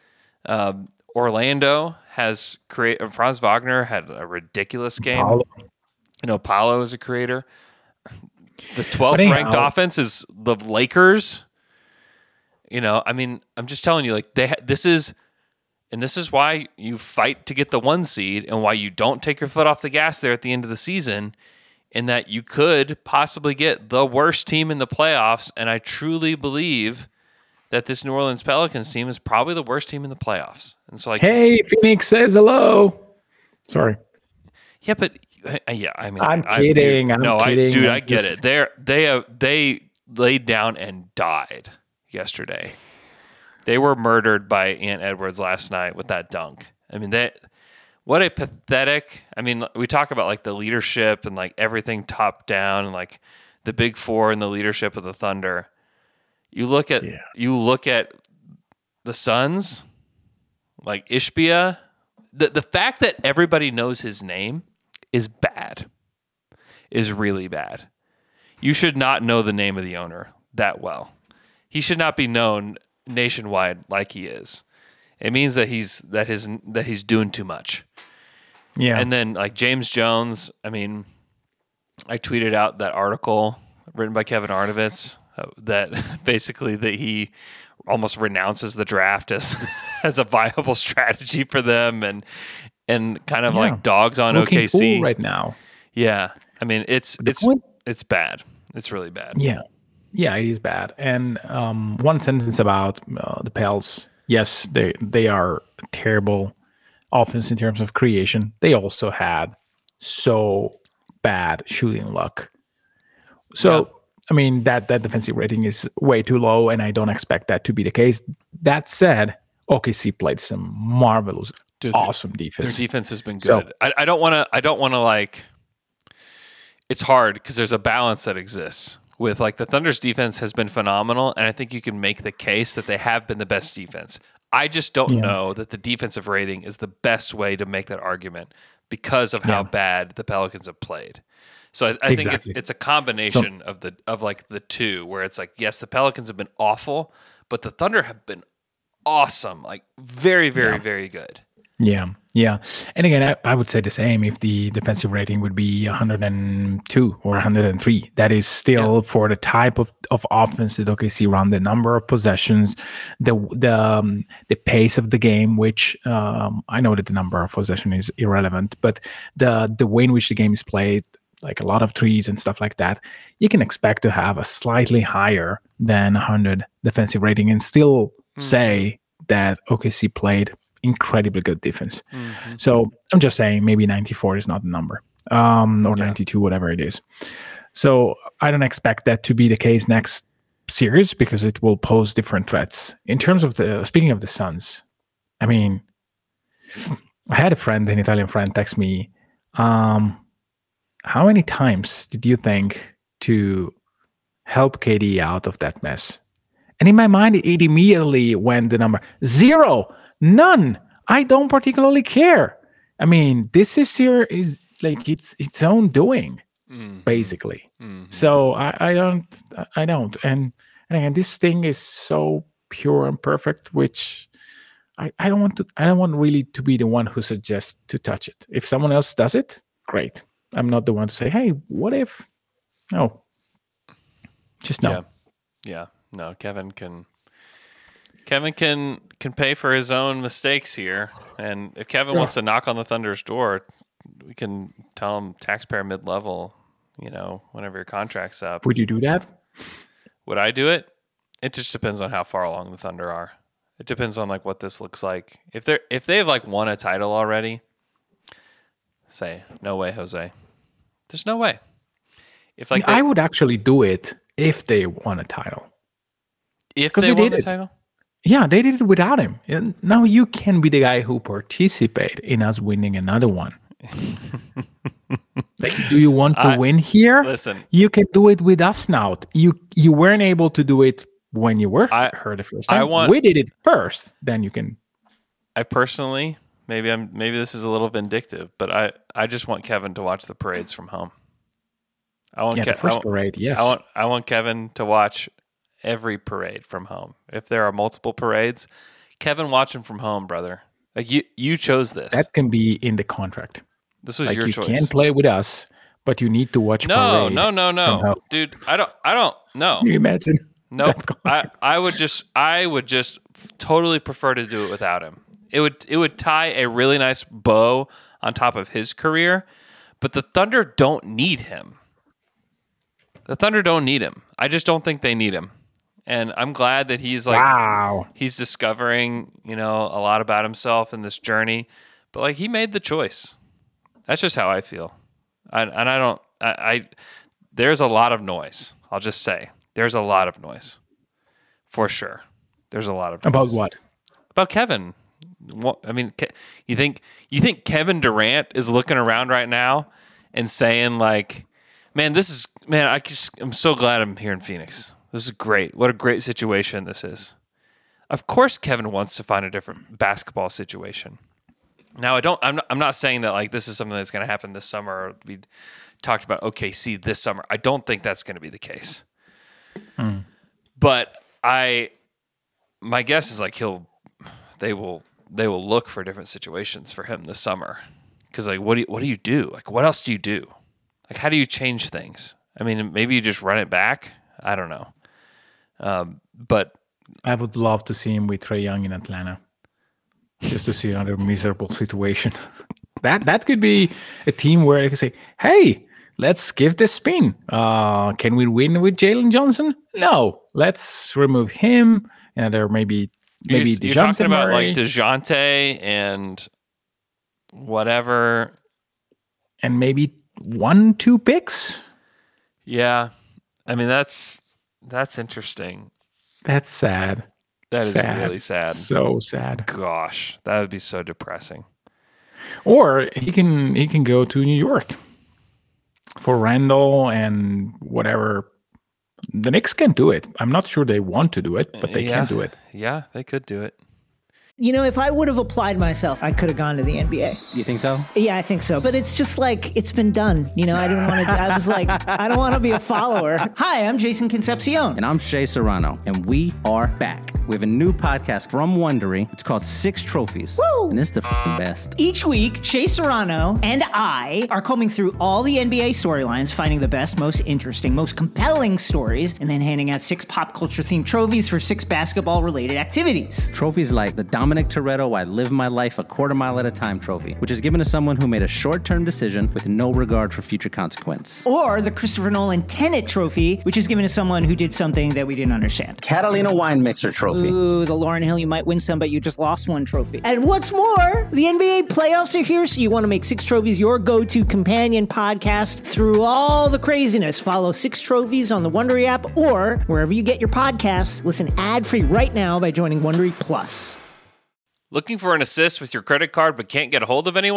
Um, Orlando has create. Franz Wagner had a ridiculous game. Paulo. You know, Paulo is a creator. The twelfth ranked offense is the Lakers. You know, I mean, I'm just telling you, like they. Ha- this is. And this is why you fight to get the one seed, and why you don't take your foot off the gas there at the end of the season, in that you could possibly get the worst team in the playoffs. And I truly believe that this New Orleans Pelicans team is probably the worst team in the playoffs. And so, like, hey, Phoenix says hello. Sorry. Yeah, but yeah, I mean, I'm I, kidding. Dude, I'm no, kidding. I, dude, I'm I get just... it. They're they have they laid down and died yesterday. They were murdered by Ant Edwards last night with that dunk. I mean, that what a pathetic. I mean, we talk about like the leadership and like everything top down and like the big four and the leadership of the Thunder. You look at yeah. you look at the Suns, like Ishbia. The the fact that everybody knows his name is bad. Is really bad. You should not know the name of the owner that well. He should not be known nationwide like he is. It means that he's that his that he's doing too much. Yeah. And then like James Jones, I mean, I tweeted out that article written by Kevin Arnovitz uh, that basically that he almost renounces the draft as as a viable strategy for them, and and kind of yeah. like dogs on Looking O K C cool right now. Yeah. I mean, it's the it's point- it's bad. It's really bad. Yeah. Yeah, it is bad. And um, one sentence about uh, the Pels. Yes, they they are terrible offense in terms of creation. They also had so bad shooting luck. So, yeah. I mean, that, that defensive rating is way too low, and I don't expect that to be the case. That said, O K C played some marvelous, Dude, awesome defense. Their defense has been good. So, I, I don't want to. I don't want to like. It's hard because there's a balance that exists. With like the Thunder's defense has been phenomenal, and I think you can make the case that they have been the best defense. I just don't yeah. know that the defensive rating is the best way to make that argument because of how yeah. bad the Pelicans have played. So I, I exactly. think it's, it's a combination so, of the of like the two, where it's like, yes, the Pelicans have been awful, but the Thunder have been awesome, like very, very, yeah. very good. Yeah, yeah. And again, I, I would say the same if the defensive rating would be one hundred two or one hundred three. That is still yeah. for the type of, of offense that O K C run, the number of possessions, the the um, the pace of the game, which um, I know that the number of possession is irrelevant, but the the way in which the game is played, like a lot of threes and stuff like that, you can expect to have a slightly higher than one hundred defensive rating and still mm-hmm. say that O K C played incredibly good defense. Mm-hmm. So I'm just saying maybe ninety-four is not the number, um, or yeah. ninety-two, whatever it is. So I don't expect that to be the case next series because it will pose different threats. In terms of the, speaking of the Suns, I mean, I had a friend, an Italian friend, text me, um, how many times did you think to help K D out of that mess. And in my mind, it immediately went the number zero, none. I don't particularly care. I mean, this is your is like it's its own doing, mm-hmm. basically. Mm-hmm. So I, I don't, I don't. And and again, this thing is so pure and perfect, which I, I don't want to. I don't want really to be the one who suggests to touch it. If someone else does it, great. I'm not the one to say, hey, what if? No, just no. Yeah. yeah. No, Kevin can Kevin can can pay for his own mistakes here. And if Kevin yeah. wants to knock on the Thunder's door, we can tell him taxpayer mid-level, you know, whenever your contract's up. Would you do that? Would I do it? It just depends on how far along the Thunder are. It depends on like what this looks like. If they're if they've like won a title already, say, no way, Jose. There's no way. If like I, mean, they, I would actually do it if they won a title. If they, they won the title? Yeah, they did it without him. And now you can be the guy who participate in us winning another one. Like, do you want to I, win here? Listen. You can do it with us now. You you weren't able to do it when you were I, heard the first time. I want, we did it first, then you can. I personally, maybe I'm maybe this is a little vindictive, but I, I just want Kevin to watch the parades from home. I want yeah, Ke- the first I want, parade, yes. I want I want Kevin to watch every parade from home. If there are multiple parades, Kevin, watch them from home, brother. Like you, you chose this. That can be in the contract. This was like your you choice. You can play with us, but you need to watch. No, parade no, no, no, dude. I don't. I don't. No. Can you imagine? Nope. I, I would just. I would just totally prefer to do it without him. It would. It would tie a really nice bow on top of his career, but the Thunder don't need him. The Thunder don't need him. I just don't think they need him. And I'm glad that he's like, wow. he's discovering, you know, a lot about himself in this journey. But like, he made the choice. That's just how I feel. I, and I don't, I, I, there's a lot of noise. I'll just say there's a lot of noise for sure. There's a lot of noise. About what? About Kevin. What, I mean, you think, you think Kevin Durant is looking around right now and saying like, man, this is, man, I just, I'm so glad I'm here in Phoenix. This is great. What a great situation this is. Of course, Kevin wants to find a different basketball situation. Now, I don't. I'm not, I'm not saying that like this is something that's going to happen this summer. Or we talked about O K C this summer. I don't think that's going to be the case. Mm. But I, my guess is like he'll, they will, they will look for different situations for him this summer. Because like, what do you, what do you do? Like, what else do you do? Like, how do you change things? I mean, maybe you just run it back. I don't know. Um, but I would love to see him with Trae Young in Atlanta, just to see another miserable situation. that that could be a team where I could say, "Hey, let's give this spin. Uh, can we win with Jalen Johnson? No, let's remove him." And there maybe maybe you're, you're talking about like DeJounte and whatever, and maybe one two picks. Yeah. I mean, that's that's interesting. That's sad. That is sad. really sad. So sad. Gosh, that would be so depressing. Or he can he can go to New York for Randall and whatever. The Knicks can do it. I'm not sure they want to do it, but they yeah. can do it. Yeah, they could do it. You know, if I would have applied myself, I could have gone to the N B A. You think so? Yeah, I think so. But it's just like, it's been done. You know, I didn't want to, I was like, I don't want to be a follower. Hi, I'm Jason Concepcion. And I'm Shea Serrano. And we are back. We have a new podcast from Wondery. It's called Six Trophies. Woo! And it's the f***ing best. Each week, Shea Serrano and I are combing through all the N B A storylines, finding the best, most interesting, most compelling stories, and then handing out six pop culture themed trophies for six basketball related activities. Trophies like the Dominic Toretto I Live My Life a Quarter Mile at a Time trophy, which is given to someone who made a short-term decision with no regard for future consequence. Or the Christopher Nolan Tenet trophy, which is given to someone who did something that we didn't understand. Catalina Wine Mixer trophy. Ooh, the Lauryn Hill, you might win some, but you just lost one trophy. And what's more, the N B A playoffs are here, so you want to make Six Trophies your go-to companion podcast through all the craziness. Follow Six Trophies on the Wondery app or wherever you get your podcasts. Listen ad-free right now by joining Wondery Plus. Looking for an assist with your credit card but can't get a hold of anyone?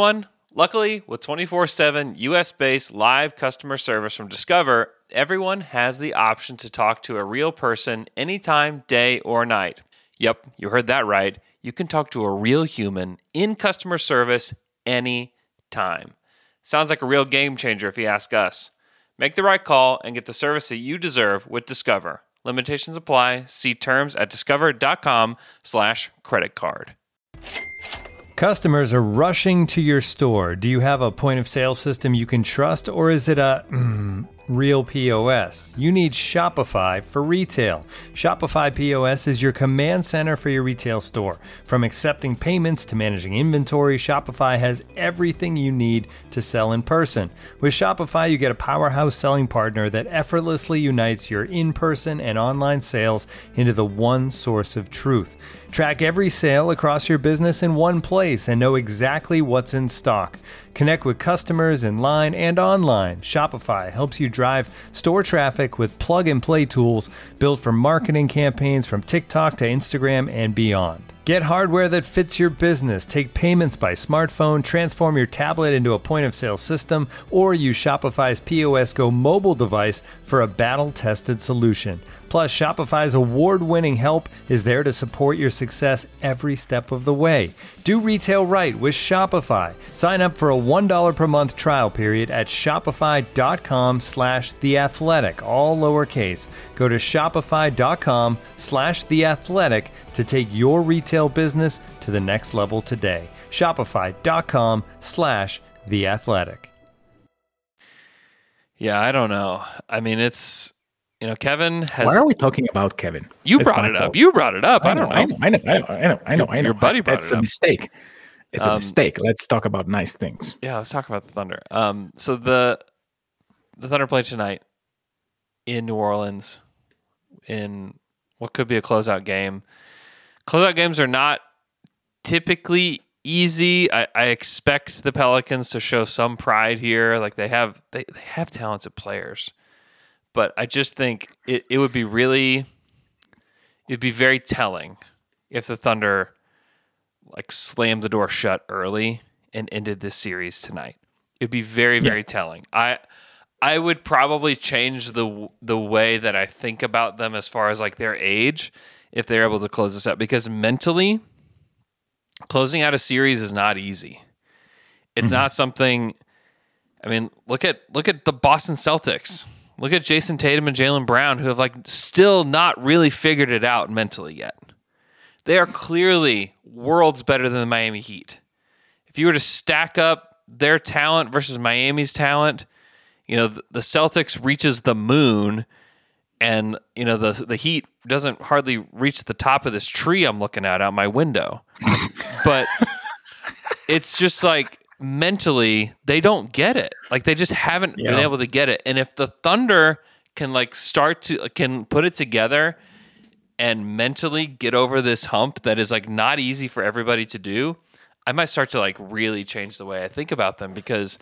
Luckily, with twenty-four seven U S-based live customer service from Discover, everyone has the option to talk to a real person anytime, day or night. Yep, you heard that right. You can talk to a real human in customer service anytime. Sounds like a real game changer if you ask us. Make the right call and get the service that you deserve with Discover. Limitations apply. See terms at discover.com slash credit card. Customers are rushing to your store. Do you have a point of sale system you can trust, or is it a mm, real P O S? You need Shopify for retail. Shopify P O S is your command center for your retail store. From accepting payments to managing inventory, Shopify has everything you need to sell in person. With Shopify, you get a powerhouse selling partner that effortlessly unites your in-person and online sales into the one source of truth. Track every sale across your business in one place and know exactly what's in stock. Connect with customers in line and online. Shopify helps you drive store traffic with plug-and-play tools built for marketing campaigns from TikTok to Instagram and beyond. Get hardware that fits your business. Take payments by smartphone, transform your tablet into a point-of-sale system, or use Shopify's P O S Go mobile device for a battle-tested solution. Plus, Shopify's award-winning help is there to support your success every step of the way. Do retail right with Shopify. Sign up for a one dollar per month trial period at shopify.com slash theathletic, all lowercase. Go to shopify.com slash theathletic to take your retail business to the next level today. Shopify.com slash theathletic. Yeah, I don't know. I mean, it's... You know, Kevin has... Why are we talking about Kevin? You It's brought my it up. fault. You brought it up. I, I know, don't know. I know, I know, I know, I know, I know, I know. Your buddy brought That's it a up. mistake. It's a Um, mistake. Let's talk about nice things. Yeah, let's talk about the Thunder. Um, so the the Thunder play tonight in New Orleans in what could be a closeout game. Closeout games are not typically easy. I, I expect the Pelicans to show some pride here. Like they have they, they have talented players. But I just think it, it would be really it'd be very telling if the Thunder like slammed the door shut early and ended this series tonight. It'd be very, very yeah. telling. I I would probably change the the way that I think about them as far as like their age if they're able to close this out, because mentally closing out a series is not easy. It's mm-hmm. not something. I mean, look at look at the Boston Celtics. Look at Jason Tatum and Jaylen Brown, who have like still not really figured it out mentally yet. They are clearly worlds better than the Miami Heat. If you were to stack up their talent versus Miami's talent, you know, the, the Celtics reaches the moon, and you know the the Heat doesn't hardly reach the top of this tree I'm looking at out my window. But it's just like mentally they don't get it. Like they just haven't yeah. been able to get it. And if the Thunder can like start to can put it together and mentally get over this hump that is like not easy for everybody to do, I might start to like really change the way I think about them, because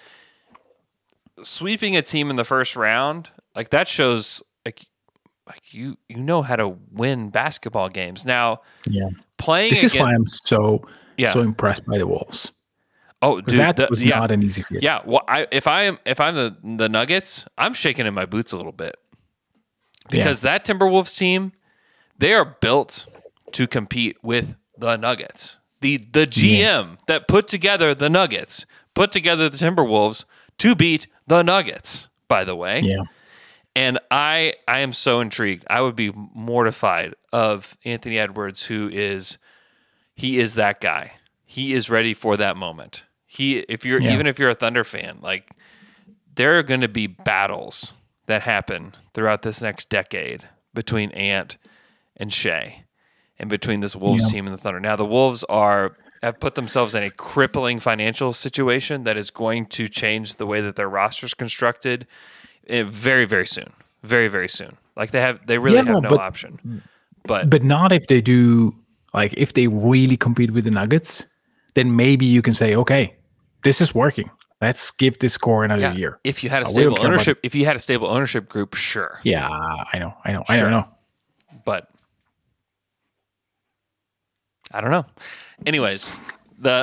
sweeping a team in the first round, like that shows like like you you know how to win basketball games. Now, yeah. playing This is again, why I'm so yeah. so impressed by the Wolves. Oh, dude, that the, was yeah. not an easy feat. Yeah, well, I, if I am if I'm the the Nuggets, I'm shaking in my boots a little bit, because yeah. that Timberwolves team, they are built to compete with the Nuggets. The the G M yeah. that put together the Nuggets put together the Timberwolves to beat the Nuggets. By the way, yeah. And I I am so intrigued. I would be mortified of Anthony Edwards, who is he is that guy. He is ready for that moment. He, if you're yeah. even if you're a Thunder fan, like there are going to be battles that happen throughout this next decade between Ant and Shea, and between this Wolves yeah. team and the Thunder. Now the Wolves are have put themselves in a crippling financial situation that is going to change the way that their roster is constructed very, very soon. Very, very soon. Like they have, they really yeah, have no but, option. But but not if they do. Like if they really compete with the Nuggets, then maybe you can say, okay, this is working. Let's give this core another yeah, year. If you had a uh, stable ownership, if you had a stable ownership group, sure. Yeah, I know, I know, sure. I don't know. But I don't know. Anyways, the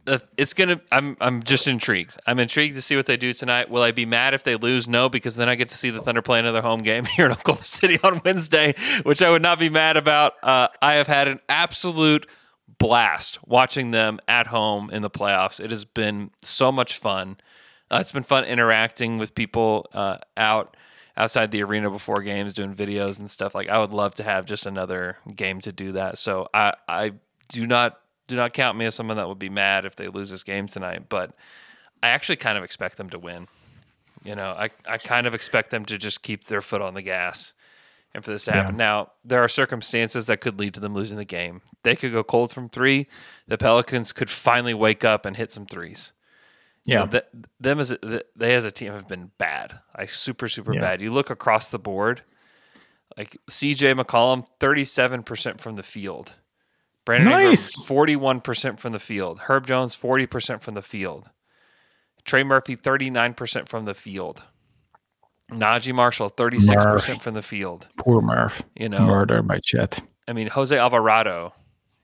uh, it's gonna. I'm I'm just intrigued. I'm intrigued to see what they do tonight. Will I be mad if they lose? No, because then I get to see the Thunder play another home game here in Oklahoma City on Wednesday, which I would not be mad about. Uh, I have had an absolute blast watching them at home in the playoffs. It has been so much fun. Uh, it's been fun interacting with people uh, out outside the arena before games, doing videos and stuff. Like I would love to have just another game to do that. So I I do not. Do not count me as someone that would be mad if they lose this game tonight, but I actually kind of expect them to win. You know, I, I kind of expect them to just keep their foot on the gas and for this to happen. Yeah. Now, there are circumstances that could lead to them losing the game. They could go cold from three. The Pelicans could finally wake up and hit some threes. Yeah. You know, the, them as a, they as a team have been bad, like super, super yeah. bad. You look across the board, like C J McCollum, thirty-seven percent from the field. Brandon nice. Ingram, forty-one percent from the field. Herb Jones, forty percent from the field. Trey Murphy, thirty-nine percent from the field. Najee Marshall, thirty-six percent Murph. from the field. Poor Murph. You know, murdered by Chet. I mean, Jose Alvarado,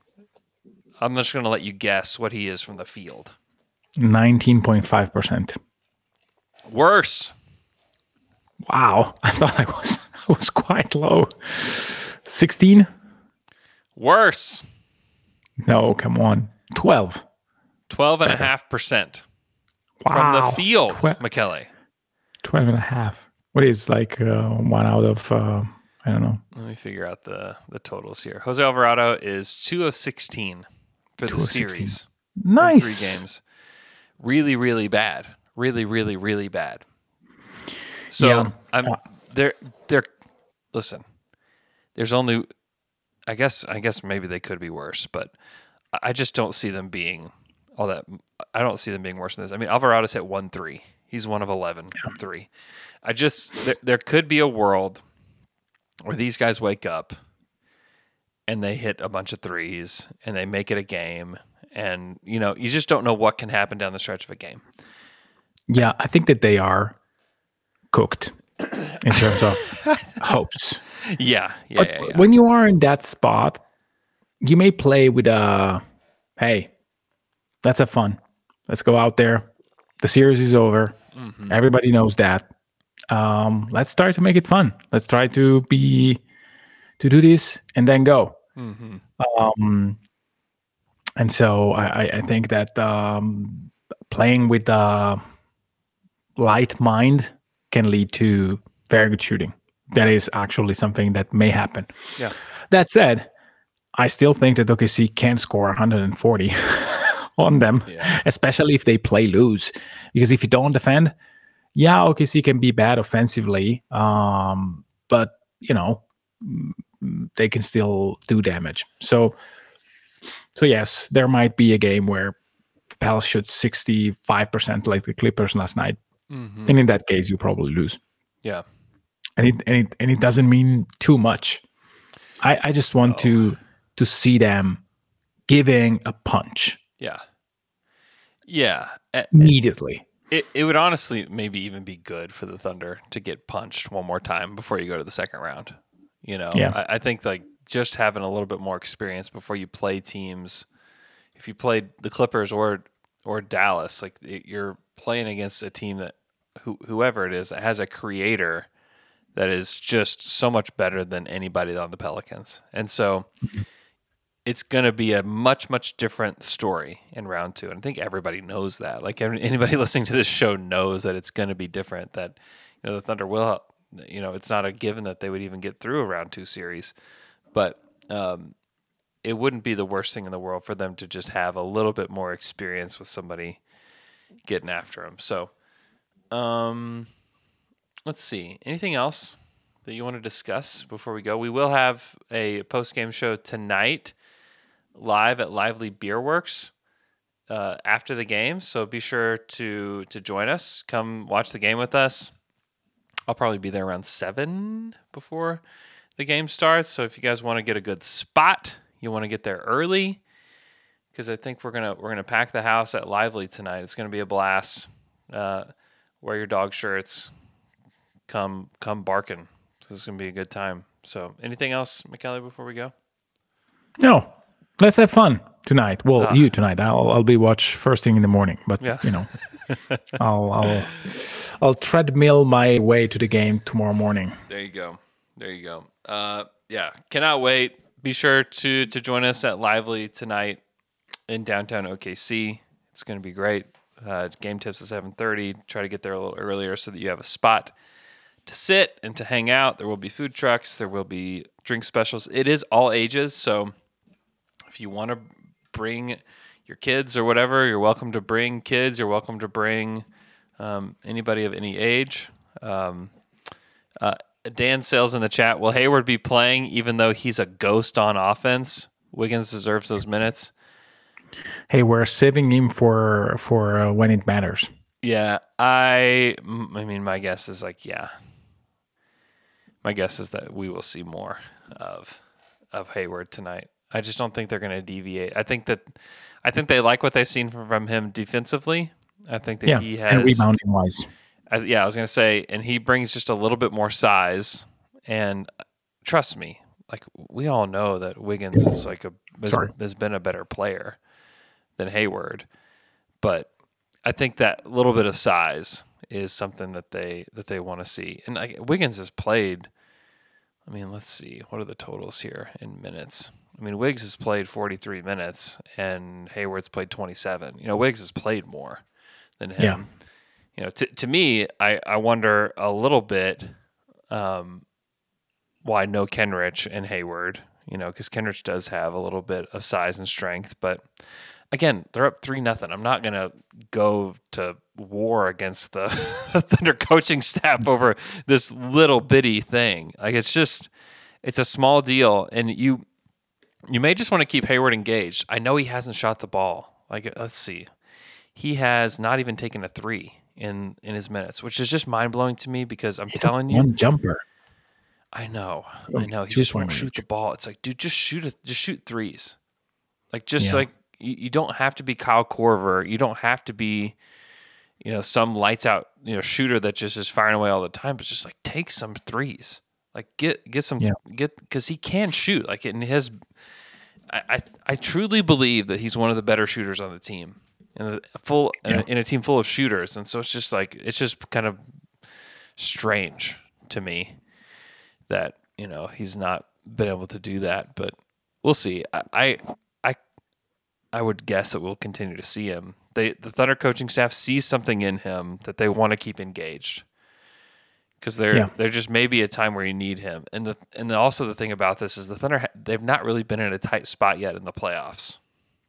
I'm just going to let you guess what he is from the field. nineteen point five percent. Worse. Wow. I thought I was, I was quite low. sixteen? Worse. No, come on. twelve. twelve and a half percent wow. from the field, Twe- Michele. twelve and a half. What is like uh, one out of, uh, I don't know. Let me figure out the, the totals here. Jose Alvarado is two of sixteen for the series. Nice. Three games. Really, really bad. Really, really, really bad. So yeah. I'm they're they're listen, there's only I guess I guess maybe they could be worse, but I just don't see them being all that. I don't see them being worse than this. I mean, Alvarado's hit one three. He's one of eleven from three. I just there, there could be a world where these guys wake up and they hit a bunch of threes and they make it a game, and you know you just don't know what can happen down the stretch of a game. Yeah, I think that they are cooked in terms of hopes. Yeah, yeah, but yeah, yeah. When you are in that spot, you may play with a, hey, let's have fun. Let's go out there. The series is over. Mm-hmm. Everybody knows that. Um, let's try to make it fun. Let's try to be, to do this and then go. Mm-hmm. Um, and so I, I think that um, playing with a light mind can lead to very good shooting. That is actually something that may happen. Yeah. That said, I still think that O K C can score one hundred forty on them, yeah. especially if they play loose. Because if you don't defend, yeah, O K C can be bad offensively, um, but, you know, they can still do damage. So, so yes, there might be a game where Pels shoots sixty-five percent like the Clippers last night. Mm-hmm. And in that case, you probably lose. Yeah. And it and it and it doesn't mean too much. I, I just want oh. to to see them giving a punch. Yeah. Yeah. Immediately. It it would honestly maybe even be good for the Thunder to get punched one more time before you go to the second round. You know, yeah. I, I think like just having a little bit more experience before you play teams. If you played the Clippers or or Dallas, like it, you're playing against a team that who, whoever it is that has a creator that is just so much better than anybody on the Pelicans. And so it's going to be a much, much different story in round two. And I think everybody knows that. Like anybody listening to this show knows that it's going to be different, that, you know, the Thunder will, you know, it's not a given that they would even get through a round two series, but um, it wouldn't be the worst thing in the world for them to just have a little bit more experience with somebody getting after them. So, um, let's see. Anything else that you want to discuss before we go? We will have a post-game show tonight live at Lively Beer Works uh, after the game, so be sure to to join us. Come watch the game with us. I'll probably be there around seven before the game starts, so if you guys want to get a good spot, you want to get there early, because I think we're gonna we're gonna pack the house at Lively tonight. It's gonna be a blast. Uh, wear your dog shirts. Come come barking. This is gonna be a good time. So, anything else, Michele, before we go? No. Let's have fun. tonight. Well, Ah. you tonight. I'll I'll be watch first thing in the morning. But Yeah. you know, I'll I'll I'll treadmill my way to the game tomorrow morning. There you go. There you go. Uh, yeah, cannot wait. Be sure to to join us at Lively tonight in downtown O K C. It's going to be great. Uh, game tips at seven thirty. Try to get there a little earlier so that you have a spot to sit and to hang out. There will be food trucks. There will be drink specials. It is all ages, so if you want to bring your kids or whatever, you're welcome to bring kids. You're welcome to bring um, anybody of any age. Um, uh, Dan Sales in the chat, will Hayward be playing even though he's a ghost on offense? Wiggins deserves those minutes. Hey, we're saving him for for uh, when it matters. Yeah, I I mean, my guess is like, yeah. My guess is that we will see more of of Hayward tonight. I just don't think they're going to deviate. I think that I think they like what they've seen from, from him defensively. I think that Yeah, he has and rebounding wise. As, yeah, I was going to say, and he brings just a little bit more size. And trust me, like we all know that Wiggins is like a has, has been a better player than Hayward, but I think that little bit of size is something that they that they want to see. And like, Wiggins has played. I mean, let's see, what are the totals here in minutes? I mean, Wiggs has played forty-three minutes, and Hayward's played twenty-seven. You know, Wiggs has played more than him. Yeah. You know, t- to me, I, I wonder a little bit um, why no Kenrich and Hayward. You know, because Kenrich does have a little bit of size and strength, but again, they're up three nothing. I'm not gonna go to war against the Thunder coaching staff over this little bitty thing. Like it's just, it's a small deal, and you you may just want to keep Hayward engaged. I know he hasn't shot the ball. Like let's see, he has not even taken a three in in his minutes, which is just mind blowing to me because I'm He telling took you, one jumper. I know, Oh, I know. He just just won't one shoot the ball. It's like, dude, just shoot it. Just shoot threes. Like just Yeah. like. You, you don't have to be Kyle Korver. You don't have to be, you know, some lights out, you know, shooter that just is firing away all the time. But just like take some threes, like get get some Yeah. get because he can shoot. Like in his, I, I I truly believe that he's one of the better shooters on the team, and a full in, a, in a team full of shooters. And so it's just like it's just kind of strange to me that you know he's not been able to do that. But we'll see. I. I I would guess that we'll continue to see him. They, the Thunder coaching staff sees something in him that they want to keep engaged because there, Yeah. there just may be a time where you need him. And the, and the, also the thing about this is the Thunder, they've not really been in a tight spot yet in the playoffs,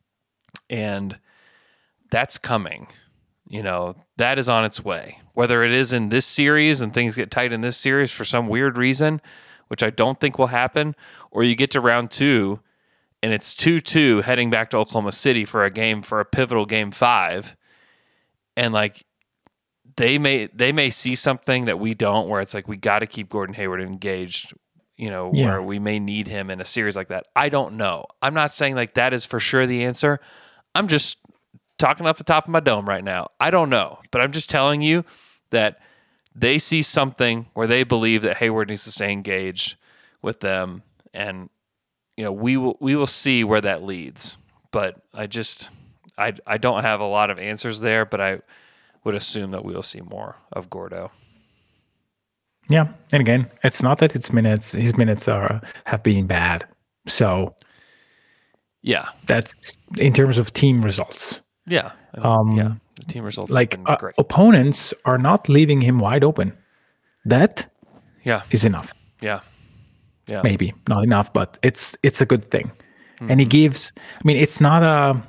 and that's coming. You know, that is on its way. Whether it is in this series and things get tight in this series for some weird reason, which I don't think will happen, or you get to round two and it's two two heading back to Oklahoma City for a game, for a pivotal game five. And like they may they may see something that we don't, where it's like we got to keep Gordon Hayward engaged, you know, Yeah. where we may need him in a series like that. I don't know. I'm not saying like that is for sure the answer. I'm just talking off the top of my dome right now. I don't know, but I'm just telling you that they see something where they believe that Hayward needs to stay engaged with them, and you know, we will we will see where that leads. But I just I I don't have a lot of answers there, but I would assume that we will see more of Gordo. Yeah, and again, it's not that its minutes his minutes are have been bad. So yeah, that's in terms of team results. Yeah, I mean, Um, yeah. The team results like have been uh, great. opponents are not leaving him wide open. That Yeah. is enough. Yeah, yeah, Maybe not enough, but it's it's a good thing. And Mm-hmm. he gives. I mean, it's not a.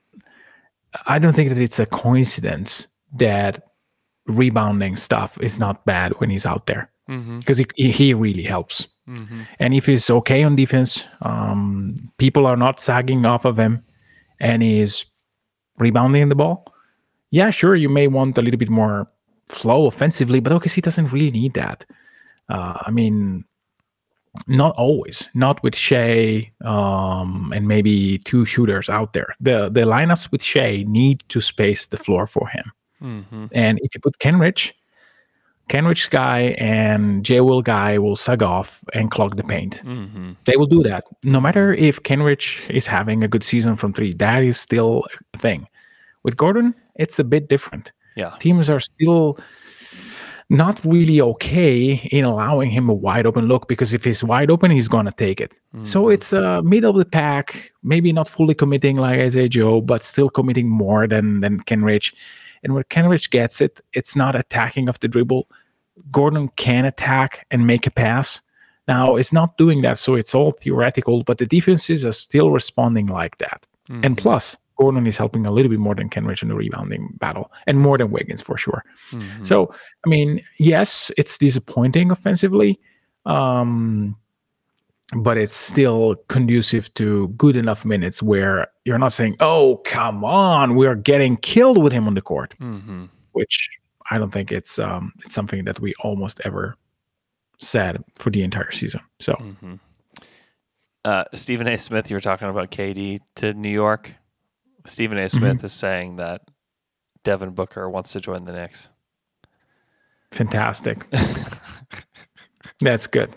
I don't think that it's a coincidence that rebounding stuff is not bad when he's out there, Mhm. because he he really helps. Mhm. And if he's okay on defense, um, people are not sagging off of him, and he's rebounding the ball. Yeah, sure, you may want a little bit more flow offensively, but O K C doesn't really need that. Uh, I mean, not always. Not with Shea um, and maybe two shooters out there. The the lineups with Shea need to space the floor for him. Mhm. And if you put Kenrich, Kenrich guy and J. Will guy will sag off and clog the paint. Mm-hmm. They will do that. No matter if Kenrich is having a good season from three, that is still a thing. With Gordon, it's a bit different. Yeah. Teams are still not really okay in allowing him a wide open look, because if he's wide open, he's going to take it. Mm-hmm. So it's a uh, middle of the pack, maybe not fully committing like Isaiah Joe, but still committing more than, than Kenrich. And when Kenrich gets it, it's not attacking off the dribble. Gordon can attack and make a pass. Now, it's not doing that, so it's all theoretical, but the defenses are still responding like that. Mm-hmm. And plus, Gordon is helping a little bit more than Kenrich in the rebounding battle, and more than Wiggins for sure. Mm-hmm. So, I mean, yes, it's disappointing offensively, um, but it's still conducive to good enough minutes where you're not saying, oh, come on, we are getting killed with him on the court, mm-hmm. which I don't think it's um, it's something that we almost ever said for the entire season. So, mm-hmm. uh, Stephen A. Smith, you were talking about K D to New York. Stephen A. Smith mm-hmm. is saying that Devin Booker wants to join the Knicks. Fantastic. That's good.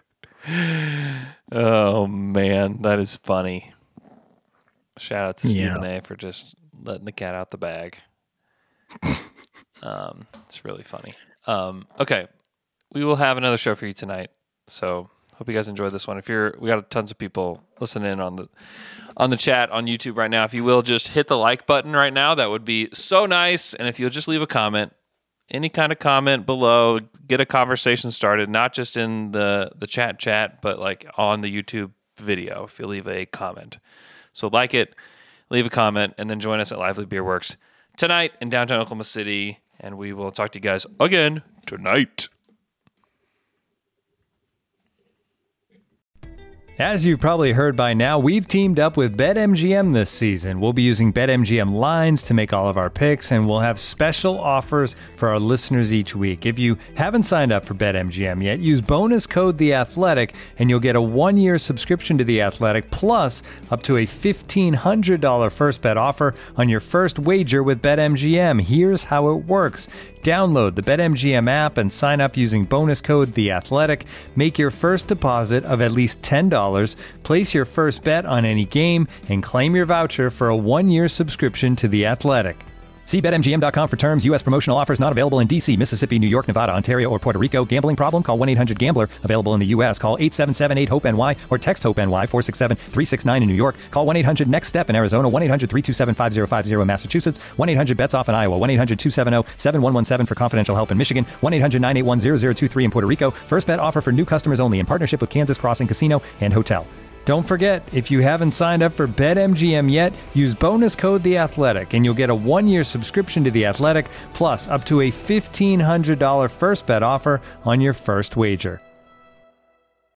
Oh, man. That is funny. Shout out to Yeah. Stephen A. for just letting the cat out the bag. um, it's really funny. Um, okay. We will have another show for you tonight. So hope you guys enjoyed this one. If you're, we got tons of people listening in on the on the chat on YouTube right now. If you will just hit the like button right now, that would be so nice. And if you'll just leave a comment, any kind of comment below, get a conversation started, not just in the the chat chat, but like on the YouTube video. If you leave a comment, so like it, leave a comment, and then join us at Lively Beer Works tonight in downtown Oklahoma City, and we will talk to you guys again tonight. As you've probably heard by now, we've teamed up with BetMGM this season. We'll be using BetMGM lines to make all of our picks, and we'll have special offers for our listeners each week. If you haven't signed up for BetMGM yet, use bonus code The Athletic, and you'll get a one-year subscription to The Athletic, plus up to a fifteen hundred dollars first bet offer on your first wager with BetMGM. Here's how it works. Download the BetMGM app and sign up using bonus code The Athletic. Make your first deposit of at least ten dollars. Place your first bet on any game and claim your voucher for a one-year subscription to The Athletic. See Bet M G M dot com for terms. U S promotional offers not available in D C, Mississippi, New York, Nevada, Ontario, or Puerto Rico. Gambling problem? Call one eight hundred gambler. Available in the U S. Call eight seven seven eight hope N Y or text HOPE-NY four six seven three six nine in New York. Call one eight hundred next step in Arizona. one eight hundred three two seven five zero five zero in Massachusetts. one eight hundred bets off in Iowa. one eight hundred two seven zero seven one one seven for confidential help in Michigan. one eight hundred nine eight one zero zero two three in Puerto Rico. First bet offer for new customers only in partnership with Kansas Crossing Casino and Hotel. Don't forget, if you haven't signed up for BetMGM yet, use bonus code The Athletic, and you'll get a one-year subscription to The Athletic, plus up to a fifteen hundred dollars first bet offer on your first wager.